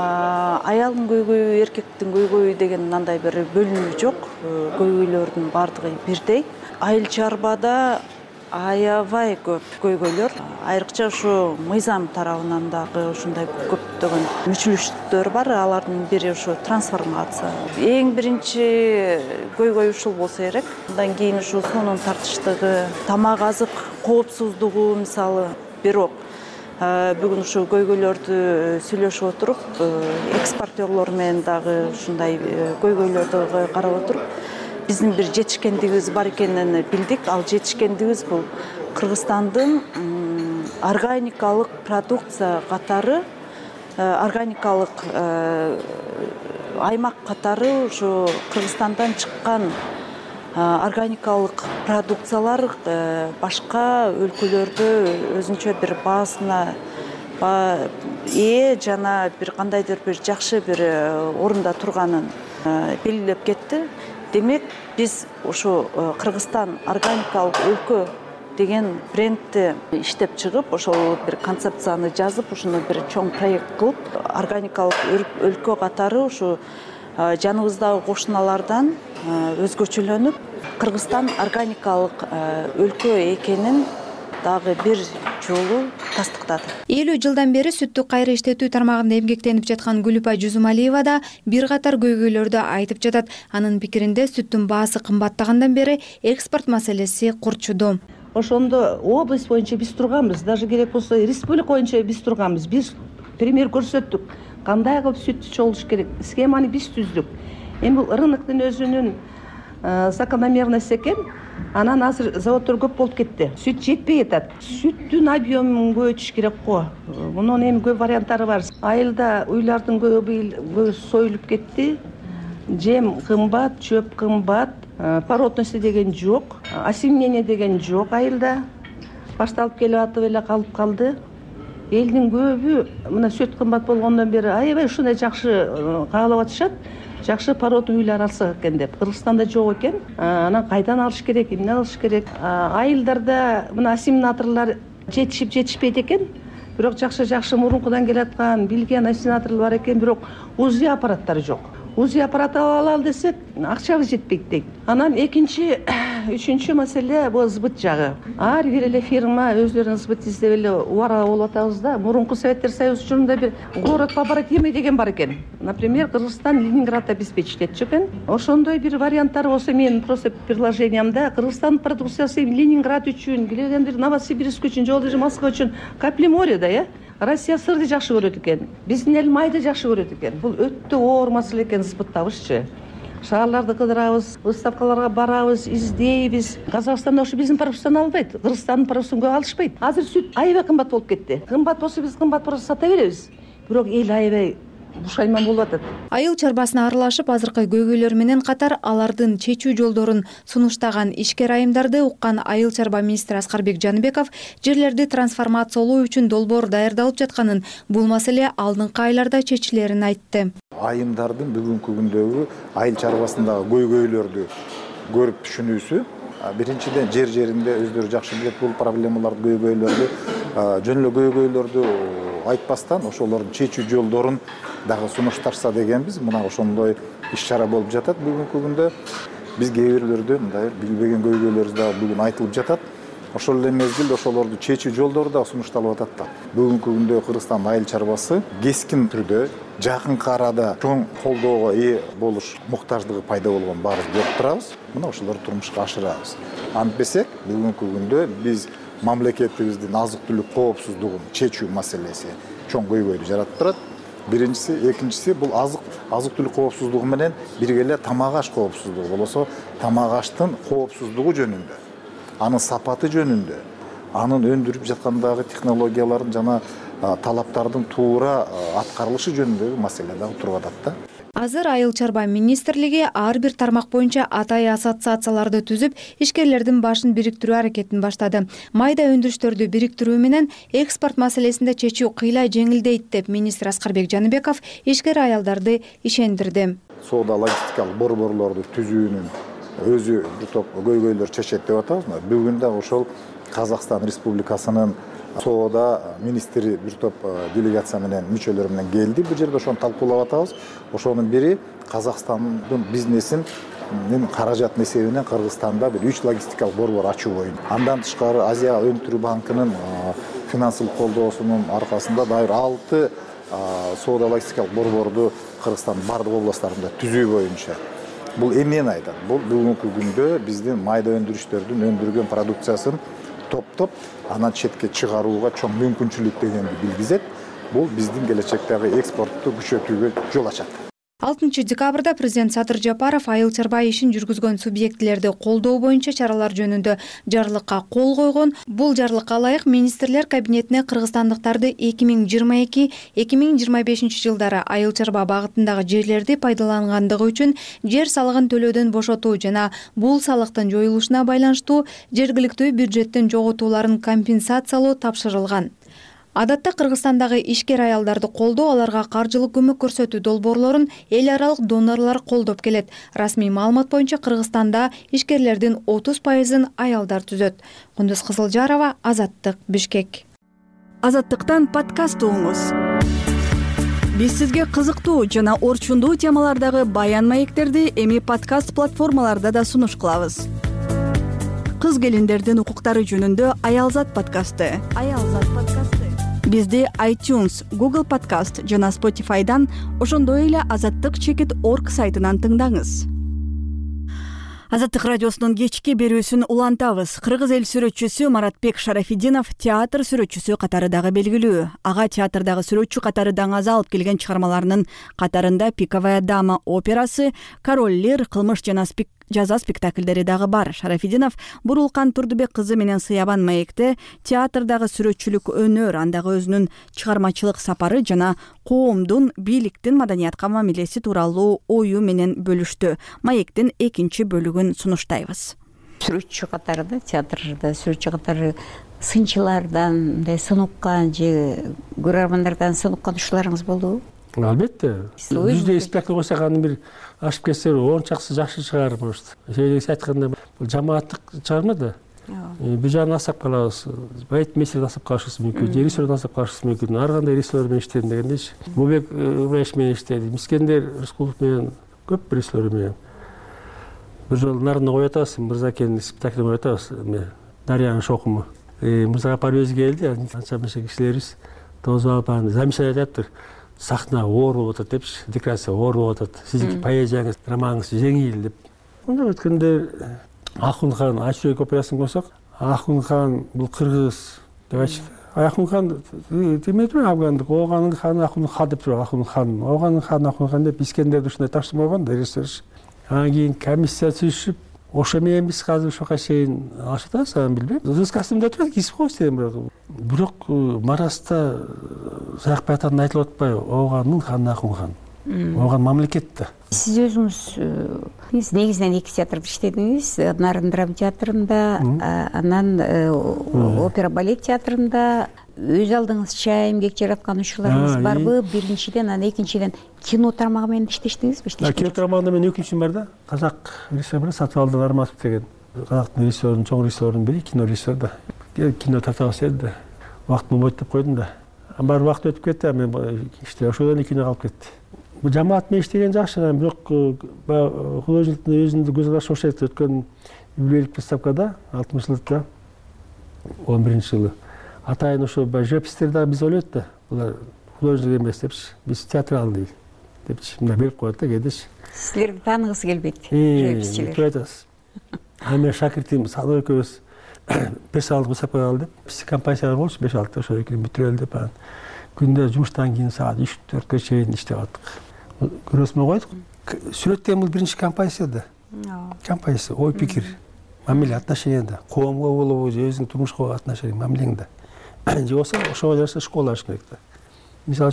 аялдын көйгөйү, эркектин көйгөйү деген мындай бир бөлүнүү жок. Көйгөйлөрдүн бардыгы бирдей. Айыл чарбада аябай көп көйгөйлөр. Айрыкча ушу мыйзам тарабынан дагы ушундай көптөгөн мүчүлүштүктөр бар. Алардын бири ушу трансформация. Эң биринчи көйгөй ушул болсо керек. Андан кийин ушу суунун тартыштыгы, тамак азык коопсуздугу мисалы. Бирок бүгүн ушу көйгөйлөрдү сүйлөшүп отуруп, экспортерлор менен дагы ушундай көйгөйлөрдү карап отуруп, биздин бир жетишкендигибиз бар экенин билдик. Ал жетишкендигибиз бул Кыргызстандын органикалык продукция катары, органикалык аймак катары ушу Кыргызстандан чыккан органикалык продукциялар башка өлкөлөрдө өзүнчө бир баасына ээ жана бир кандайдыр бир жакшы бир орунда турганын белгилеп кетти. Демек биз ушу Кыргызстан органикалык өлкө деген брендти иштеп чыгып, ошол бир концепцияны жазып, ушуну бир чоң проект кылып, органикалык өлкө катары ушу жаныбыздагы кошуналардан өзгөчөлөнүп, Кыргызстан органикалык өлкө экенин дагы бир жолу тастыктады. элүү жылдан бери сүттү кайра иштетүү тармагында эмгектенип жаткан Гүлүпай Жузумалиева да бир катар көйгөйлөрдү айтып жатат. Анын пикиринде сүттүн баасы кымбаттагандан бери экспорт маселеси курчуду. Ошондо область боюнча биз турганбыз, даже керек болсо республика боюнча биз турганбыз. Биз пример көрсөттүк. Кандай кылып сүт чогулуш керек? Схеманы биз түздүк. Эми бул рыноктун өзүнүн закономерности экен. Анан азыр заводдор көп болуп кетти. Сүт жетпей атат. Сүттүн объемун көбөйтүш керек го. Мунун эми көп варианттары бар. Айылда уйлардын көбү союлуп кетти. Жем кымбат, чөп кымбат, породности деген жок, осеменение деген жок айылда. Башталып келип атып эле калып калды. Элдин көбү мына сүт кымбат болгондон бери аябай ушундай жакшы каалап атышат. Жакшы породный уйлар алсак экен деп. Кыргызстанда жок экен. Анан кайдан алыш керек, эмне алыш керек? Айылдарда мына ассимиляторлор жетишип жетишпейт экен. Бирок жакшы-жакшы мурункудан келаткан билген ассимиляторлор бар экен, бирок УЗИ аппараттары жок. УЗИ аппарат алалы десек, акчабыз жетпейт дейт. Анан экинчи, үчүнчү маселе бул сбыт жагы. Ар бир эле фирма өздөрүнүн сбыт издеп эле убара болуп атабыз да. Мурунку Советтер Союзу учурунда бир город побратимый деген бар экен. Например, Кыргызстан Ленинград обеспечить экен. Ошондой бир варианттар болсо менин просто предложениямда Кыргызстан продукциясы Ленинград үчүн, билген бир Новосибирск үчүн, жол же Москва үчүн капли море да, э? Россия сырды жакшы көрөт экен. Биздин эл майды жакшы көрөт экен. Бул өтө оор маселе экен сбыттабызчы. Шаарларды кыдырабыз, выставкаларга барабыз, издейбиз. Казакстанда ушу биздин продукцияны албайт. Кыргызстандын продукциясын көп алышпайт. Азыр сүт аябай кымбат болуп кетти. Кымбат болсо биз кымбат продукция сата беребиз. Бирок эл аябай бушайман болуп атат. Айыл чарбасына аралашып, азыркы көйгөйлөр менен катар алардын чечүү жолдорун сунуштаган ишкер айымдарды уккан Айыл чарба министри Аскарбек Жаныбеков жерлерди трансформациялоо үчүн долбоор даярдалып жатканын, бул маселе алдыңкы айларда чечилерин айтты. Айымдардын бүгүнкү күндөгү айыл чарбасындагы көйгөйлөрдү көрүп түшүнүүсү, биринчиден жер жеринде өздөрү жакшы билет бул проблемаларды, көйгөйлөрдү, жөн эле көйгөйлөрдү айтпастан ошолордун чечүү жолдорун дагы сунуштарса дегенбиз. Мына ошондой иш-чара болуп жатат бүгүнкү күндө. Биз кээ бирлерден мындай билбеген көйгөйлөрүбүз дагы бүгүн айтылып жатат. Ошол эле мезгилде ошолорду чечүү жолдору дагы сунушталып атат да. Бүгүнкү күндө Кыргызстан айыл чарбасы кескин түрдө жакынкы арада чоң колдоого ээ болуш муктаждыгы пайда болгон баарыбыз көрүп турабыз. Мына ошолорду турмушка ашырабыз. Антпесек, бүгүнкү күндө биз мамлекетибиздин азык-түлүк коопсуздугун чечүү маселеси чоң көйгөйдү жаратып турат. Биринчиси, экинчиси бул азык азык-түлүк коопсуздугу менен бирге эле тамак аш коопсуздугу болосо, тамак аштын коопсуздугу жөнүндө, анын сапаты жөнүндө, анын өндүрүп жаткандагы технологиялардын жана талаптардын туура аткарылышы жөнүндөгү маселе дагы туруп атат да. Азыр Айыл чарба министрлиги ар бир тармак боюнча атай ассоциацияларды түзүп, ишкерлердин башын бириктирүү аракетин баштады. Майда өндүрүштөрдү бириктирүү менен экспорт маселесинде чечүү кыйла жеңилдейт деп министр Аскарбек Жаныбеков ишкер аялдарды ишендирди. Соода логистикалык борборлорду түзүүнүн өзү бир топ көйгөйлөр чечет деп атабыз. Бүгүн да ошол Казакстан Республикасынын соода министри бир топ делегация менен мүчөлөр менен келди. Бул жерде ошону талкуулап атабыз. Ошонун бири Казакстандын бизнесин каражат эсебинен Кыргызстанда бир үч логистикалык борбор ачуу боюнча. Андан тышкары Азия өнтүрүү банкынын финансылык колдоосунун аркасында дайыр алты соода логистикалык борборду Кыргызстандын бардык областтарында түзүү боюнча. Бул эмнени айтат? Бул бүгүнкү күндө биздин майда өндүрүштөрдүн өндүргөн продукциясын топтоп анан четке чыгарууга чоң мүмкүнчүлүк дегенди билгизет. Бул биздин келечектеги экспортту күчөтүүгө жол ачат. алтынчы декабрда президент Садыр Жапаров айыл чарба ишин жүргүзгөн субъектилерди колдоо боюнча чаралар жөнүндө жарлыкка кол койгон. Бул жарлыкка ылайык министрлер кабинетине кыргызстандыктарды эки миң жыйырма эки эки миң жыйырма бешинчи жылдары айыл чарба багытындагы жерлерди пайдалангандыгы үчүн жер салыгын төлөөдөн бошотуу жана бул салыктын жоюлушуна байланыштуу жергиликтүү бюджеттин жоготууларын компенсациялоо тапшырылган. Адатта Кыргызстандагы ишкер аялдарды колдоо, аларга каржылык көмөк көрсөтүү долбоорлорун эл аралык донорлор колдоп келет. Расмий маалымат боюнча Кыргызстанда ишкерлердин отуз пайызын аялдар түзөт. Кундуз Кызылжарова, Азаттык, Бишкек. Азаттыктан подкаст угуңуз. Биз сизге кызыктуу жана орчундуу темалардагы баян маектерди эми подкаст платформаларда да сунуш кылабыз. Кыз келиндердин укуктары жөнүндө Аялзат подкасты. Аялзат подкасты. Бизди iTunes, Google Podcast жана Spotify'дан, ошондой эле азаттык чекит точка орг сайтынан тыңдаңыз. Азаттык радиосунун кечки берүүсүн улантабыз. Кыргыз эл сүрөтчүсү Маратбек Шарафиддинов театр сүрөтчүсү катары дагы белгилүү. Ага театрдагы сүрөтчү катары даңаза алып келген чыгармаларынын катарында «Пиковая дама» операсы, «Король Лир», «Кылмыш жана жаза» спектакльдери дагы бар. Шарафиддинов Бурулкан Турдубек кызы менен Сыябан маекте театрдагы сүрөтчүлүк өнөр, андагы өзүнүн чыгармачылык сапары жана коомдун, бийликтин маданиятка мамилеси тууралуу ою менен бөлүштү. Маектин экинчи бөлүгүн сунуштайбыз. Сүрөтчү катары, театрда сүрөтчү катары сынчылардан, мындай сын уккан же көрөрмандардан сын уккан ушуларыңыз болдубу? Албетте. Жүздөй спектакль койсок анын бир ашып кетсе он чаксы жакшы чыгар, может. Сөйлөсө айтканда бул жамааттык чыгарма да. Бул жагын асап калабыз. Байт месел асап калышыбыз мүмкүн, режиссер асап калышыбыз мүмкүн. Ар кандай режиссер менен иштедим дегендейчи. Мубек Ыбраиш менен иштеди. Мискендер Рыскулов менен көп режиссер менен. Бир жолу Нарынды коюп атабыз, Мырзакенин спектаклин коюп атабыз. Дарыянын шокуму. Мырзагапар өзү келди, анча мынча кишилерибиз тозуп алып анан замечание айтаптыр. Сахна оор болуп атат депчи, декорация оор болуп атат. Сиздин поэзияңыз, романыңыз жеңил деп. Мында өткөндө Ахун хан Ачурек операсын койсок, Ахун хан бул кыргыз деп айтчу. Ахун хан демей туруп Афгандык, оганын ханы Ахун хан деп туруп, Ахун хан, оганын ханы Ахун хан деп Искендерди ушундай таштырмай койгон да режиссер. Анан кийин комиссия түзүшүп, ошо менен биз азыр ушуга чейин алышып атабыз, анан билбейм. Өз костюмда турат, кийип коебуз дедим бирок. Бирок Мараста Саякбай атадан айтылып атпай, оганын ханы Ахун хан. Оган мамлекет да. Сиз өзүңүз биз негизинен эки театрда иштедиңиз, Нарын драма театрында, анан опера балет театрында. Өз алдыңызча эмгек жараткан ушуларыңыз барбы? Биринчиден, анан экинчиден кино тармагы менен иштештиңизби? Кино тармагында менин өкүнчүм бар да. Казак режиссер Сатыбалды Нарматов деген. Казактын режиссерунун, чоң режиссерунун бири кино режиссер да. Кино тартабыз деди да. Убакыт болбойт деп койдум да. Бар убакыт өтүп кетти, мен иште ошодон кино калып кетти. Бул жамаат менен иштеген жакшы, бирок художниктин өзүндү көз карашы окшойт. Өткөн юбилейлик выставкада алтымыш жылдыкта он биринчи жылы атайын ошо живописьтер дагы биз ойлойт да. Булар художник эмес депчи, биз театралдый депчи, мына берип коет да кедеш. Силерди тааныгысы келбейт, живописчилер. Тура айтасыз. Аны менен шакиртим Садыр экөөбүз беш алты выставкага алып, биз композициялар болчу беш алты, ошо экөөбүз бүтүрөлү деп анан күндө жумуштан кийин саат үч төрткө чейин иштеп аттык. Көрөсүмө койдук. Сүрөт деген бул биринчи композиция да. Композиция, ой пикир, мамиле, отношенияда, коомго болобу, өзүнүн турмушка отношение, мамилеңде. Же болсо ошого жараша школа ачыш керек да. Мисалы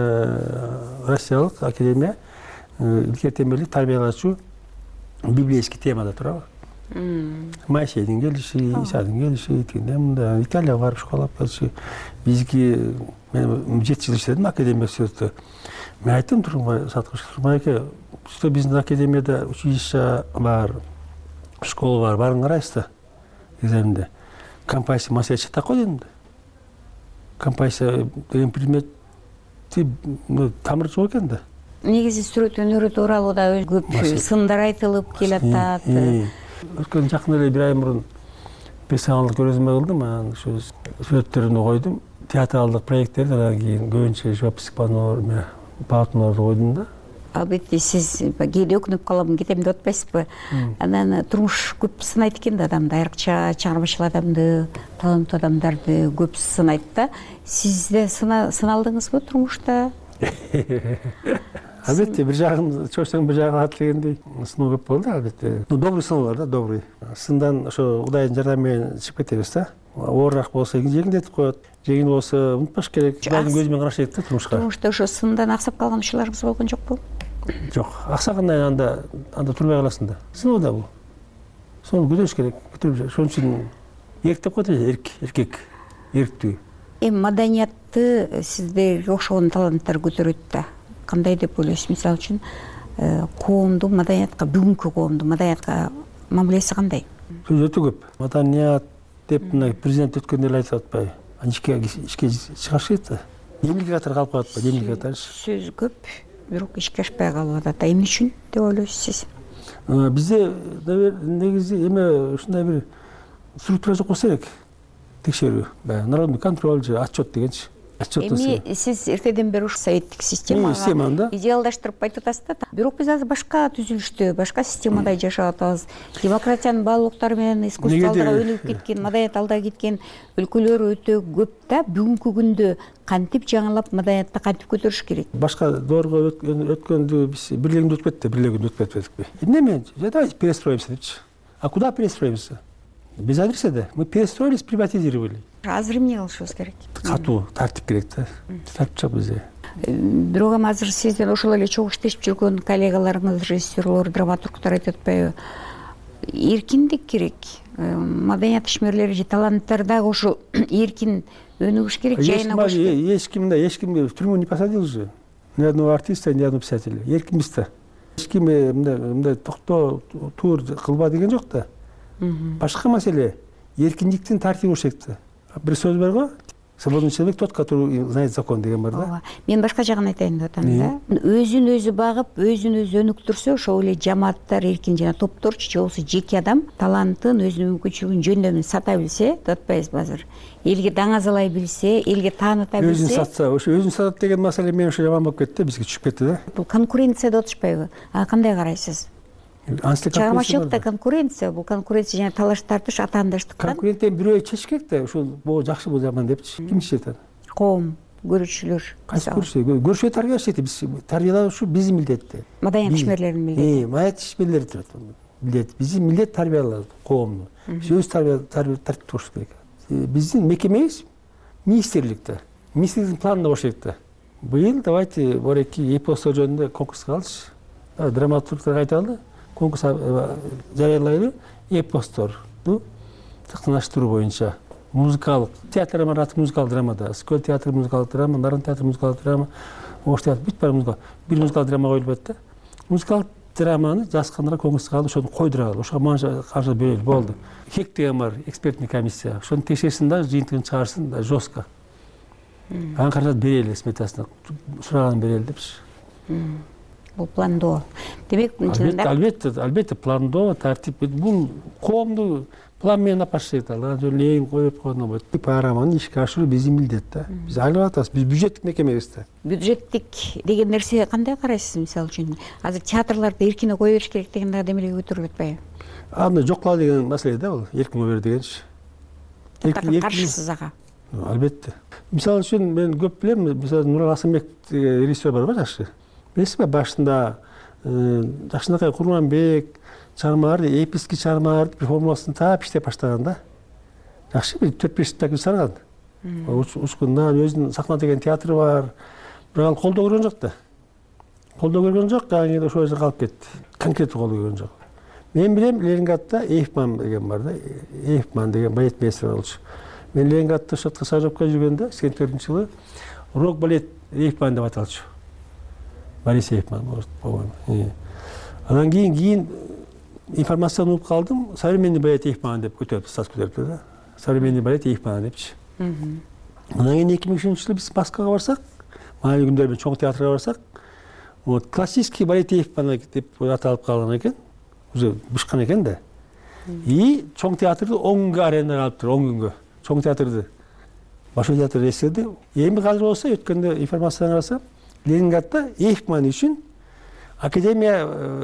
үчүн Россиялык академия илгери темелик тарбиялачу библейский темада турабы. Моисейдин келиши, Исадын келиши, тигиндей мында Италияга барып школа келиши. Бизги мен жети жыл иштедим академия сүрөттө. Мен айттым Тургунбай Саткыш, Тургунбай, что биздин академияда училище бар, школа бар, барын карайсыз да. Экзаменде. Композиция маселе чыкты го дедим да. Композиция деген предметти тамыры жок экен да. Негизи сүрөт өнөрү тууралуу да көп сындар айтылып келатат. Өткөн жакын эле бир ай мурун персоналдык көрөзмө кылдым, анан ошо сүрөттөрүнү койдум. Театралдык проекттерди анан кийин көбүнчө живопись полотнолорду койдум да. Албетте сиз кээде өкүнүп калам, кетем деп атпайсызбы? Анан турмуш көп сынайт экен да адамды, айрыкча чыгармачыл адамды, таланттуу адамдарды көп сынайт да. Сиз да сыналдыңызбы турмушта? албетте бир жагын чоочсоң бир жагын ат дегендей сыноо көп болду албетте. Добрый сыноо бар да, добрый. Сындан ошо Кудайдын жардамы менен чыгып кетебиз да. Оорураак болсо жеңилдетип коет, жеңил болсо унутпаш керек. Кудайдын көзү менен караш керек да турмушка. Турмушта ошо сындан аксап калган учурларыбыз болгон жокпу? Жок, аксагандай анда анда турбай каласың да. Сыноо да бул. Сону көтөрүш керек. Көтөрүп, ошон үчүн эрк деп коет, эрк, эркек, эрктүү. Эми маданиятты сиздерге окшогон таланттар көтөрөт да. Кандай деп ойлойсуз? Мисалы үчүн коомду маданиятка, бүгүнкү коомду маданиятка мамилеси кандай? Сөз өтө көп. Маданият деп мына президент өткөндө эле айтып атпайбы? Ишке ишке чыгыш керек да. Эмнеге катары калып калат, эмнеге катарчы? Сөз көп, бирок ишке ашпай калып атат. Эмне үчүн деп ойлойсуз сиз? Бизде негизи эме ушундай бир структура жок болсо керек. Текшерүү, баягы народный контроль же отчет дегенчи. Эми сиз эртеден бери ушу советтик системага идеалдаштырып айтып атасыз да. Бирок биз азыр башка түзүлүштө, башка системада жашап атабыз. Демократиянын баалуулуктары менен искусстволорго өнүгүп кеткен, маданият алда кеткен өлкөлөр өтө көп да. Бүгүнкү күндө кантип жаңылап маданиятты кантип көтөрүш керек? Башка доорго өткөндү биз бирлегинде өтүп кетти, бирлегинде өтүп кетпедикпи? Эмне? Давайте перестроимся депчи. А куда перестроимся? Без адреса да. Мы перестроились, приватизировали. Азыр эмне кылышыбыз керек? Катуу тартип керек да. Тартип жок бизде. Бирок эми азыр сизден ошол эле чогуу иштешип жүргөн коллегаларыңыз, режиссерлор, драматургтар айтып атпайбы? Эркиндик керек. Маданият ишмерлери же таланттар дагы ошо эркин өнүгүш керек, жайына кош керек. Эч ким да, эч ким в тюрьму не посадил же. Ни одного артиста, ни одного писателя. Эркинбиз да. Эч ким мындай мындай токтоо, тур кылба деген жок да. Башка маселе эркиндиктин тартиби болуш керек да. Бир сөз бар го, свободный человек тот, который знает закон деген бар да. Мен башка жагын айтайын деп атам да. Өзүн өзү багып, өзүн өзү өнүктүрсө, ошол эле жамааттар эркин жана топторчу же болбосо жеке адам талантын, өзүнүн мүмкүнчүлүгүн жөндөмүн сата билсе, деп атпайбызбы азыр? Элге даңазалай билсе, элге тааныта билсе. Өзүн сатса, ошо өзүн сатат деген маселе мен ошо жаман болуп кетти, бизге түшүп кетти да. Бул конкуренция деп атышпайбы? А кандай карайсыз? Чыгармачылыкта конкуренция, бул конкуренция жана талаш тартыш атаандаштыктан. Конкуренттен бирөө чечиш керек да, ушул бул жакшы, бул жаман депчи. Ким чечет аны? Коом, көрүүчүлөр. Кайсы көрүүчүлөр? Көрүүчү тарбияш эти, биз тарбиялаушы биздин милдет. Маданият ишмерлеринин милдети. Э, маданият ишмерлери турат. Милдет, биздин милдет тарбиялоо коомду. Биз өз тарбия тартип турушубуз керек. Биздин мекемебиз министрликте. Министрликтин планында болуш керек да. Быйыл давайте бореки эпостор жөнүндө конкурс кылалычы. Драматургтар айталы. Конкурс жарыялайлы, эпосторду сактаныштыруу боюнча музыкалык театр аты музыкалык драмада, Скөл театры музыкалык драма, Нарын театры музыкалык драма, Ош театры бүт бар музыкалык. Бир музыкалык драма коюлуп атты. Музыкалык драманы жазгандарга конкурс кылып, ошону койдуралы, ошого манча каржы бөлөлүп болду. Хек деген бар, экспертный комиссия. Ошону текшерсин да, жыйынтыгын чыгарсын да, жестко. Ага каражат берели, сметасына сураганын берели депчи. Бул пландоо. Демек, албетте, албетте, албетте пландоо, тартип. Бул коомду план менен апарыш керек. Алар элең коюп койгондон болот. Программаны ишке ашыруу биздин милдет да. Биз айлап атабыз, биз бюджеттик мекемебиз да. Бюджеттик деген нерсе кандай карайсыз, мисалы үчүн? Азыр театрларды эркине кое бериш керек деген дагы демелге көтөрүлүп атпайбы? Анда жоклоо деген маселе да бул, эркин кое бер дегенчи. Эркин каршысыз ага. Албетте. Мисалы үчүн мен көп билем, мисалы Нурал Асанбек режиссер бар го жакшы. Билесизби, башында Жакшынакай Курманбек чыгармаларды, эпический чыгармаларды бир формуласын таап иштеп баштаган да. Жакшы бир төрт беш спектакль чыгарган. Учкундан өзүнүн сахна деген театры бар. Бирок ал колдоо көргөн жок да. Колдоо көргөн жок, аны ошол жерде калып кетти. Конкреттүү колдоо көргөн жок. Мен билем, Ленинградда Эйфман деген бар да. Эйфман деген балет мейстери болчу. Мен Ленинградда ошотко стажировкка жүргөндө сексен төртүнчү жылы рок балет Эйфман деп аталчу. Борис Эйфман, по-моему. Анан кийин кийин информацияны угуп калдым. Современный балет Эйфман деп көтөрүп, статус көтөрүптү да. Современный балет Эйфман депчи. Анан кийин эки миң үчүнчү жылы биз Москвага барсак, маанилүү күндөр менен чоң театрга барсак, вот классический балет Эйфман деп аталып калган экен. Уже бышкан экен да. И чоң театрды он күнгө арендаға алып тур, он күнгө. Чоң театрды. Башкы театр эсерди. Эми казыр болсо өткөндө информацияны карасам, Ленинградда Эйфман үчүн академия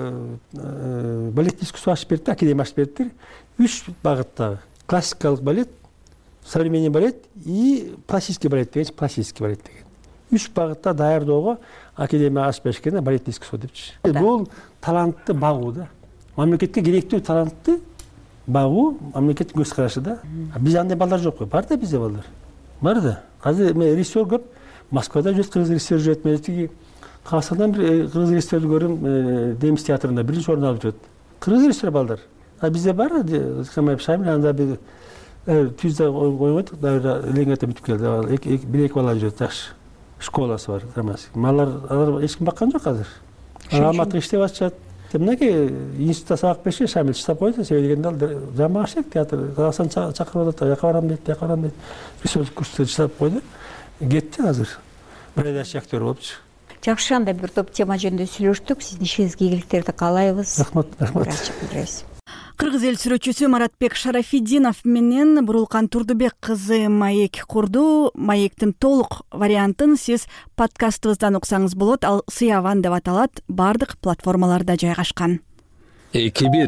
балет искусство ачып берди, академия ачып берди. Үч багыттагы классикалык балет, современный балет и классический балет деген, классический балет деген. үч багытта даярдоого академия ачып беришкен балетный искусство депчи. Бул талантты багуу да. Мамлекетке керектүү талантты багуу мамлекеттин көз карашы да. Биз андай балдар жок кой. Бар да бизде балдар. Бар да. Азыр мен режиссер көп. Москвада жүрөт, кыргыз режиссер жүрөт. Мен тиги Казакстанда бир кыргыз режиссерди көрдүм, Демис театрында биринчи орун алып жүрөт. Кыргыз режиссер балдар. А бизде бар, Камаев Шамил анда бир түздө койгондук, да леңете бүтүп келди. Бир эки бала жүрөт, жакшы. Школасы бар, драмасы. Малар алар эч ким баккан жок азыр. Алматыга иштеп атышат. Мынакей институтта сабак бериши Шамил чыгып койду, себеби дегенде ал жамаашек театр Казакстан чакырып атат, жака барам дейт, жака барам дейт. Режиссер курсты чыгып койду. Кетти азыр. Бир айдаш актер болупчу. Жакшы, анда бир топ тема жөнүндө сүйлөштүк. Сиздин ишиңизге ийгиликтерди каалайбыз. Рахмат, рахмат. Кыргыз эл сүрөтчүсү Маратбек Шарафиддинов менен Бурулкан Турдубек кызы маек курду. Маектин толук вариантын сиз подкастыбыздан уксаңыз болот. Ал Сыяван деп аталат. Бардык платформаларда жайгашкан. эки бир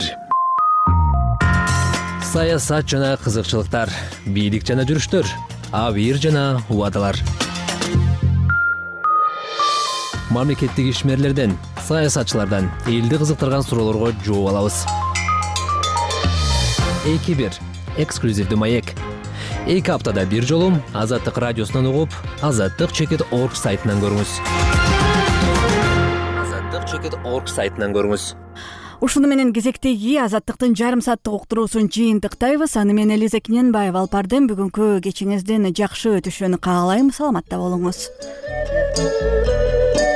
саясат жана кызыкчылыктар, бийлик жана жүрүштөр, абийир жана убадалар. Мамлекеттик ишмерлерден, саясатчылардан элди кызыктырган суроолорго жооп алабыз. эки бир эксклюзивдүү маек. эки аптада бир жолу Азаттык радиосунан угуп, азаттык чекит точка орг сайтынан көрүңүз. азаттык чекит точка орг сайтынан көрүңүз. Ушуну менен кезектеги Азаттыктын жарым сааттык уктуруусун жыйынтыктайбыз. Аны менен Элиза Кененбаева алып бардым. Бүгүнкү кечиңиздин жакшы өтүшүн каалайм. Саламатта болуңуз.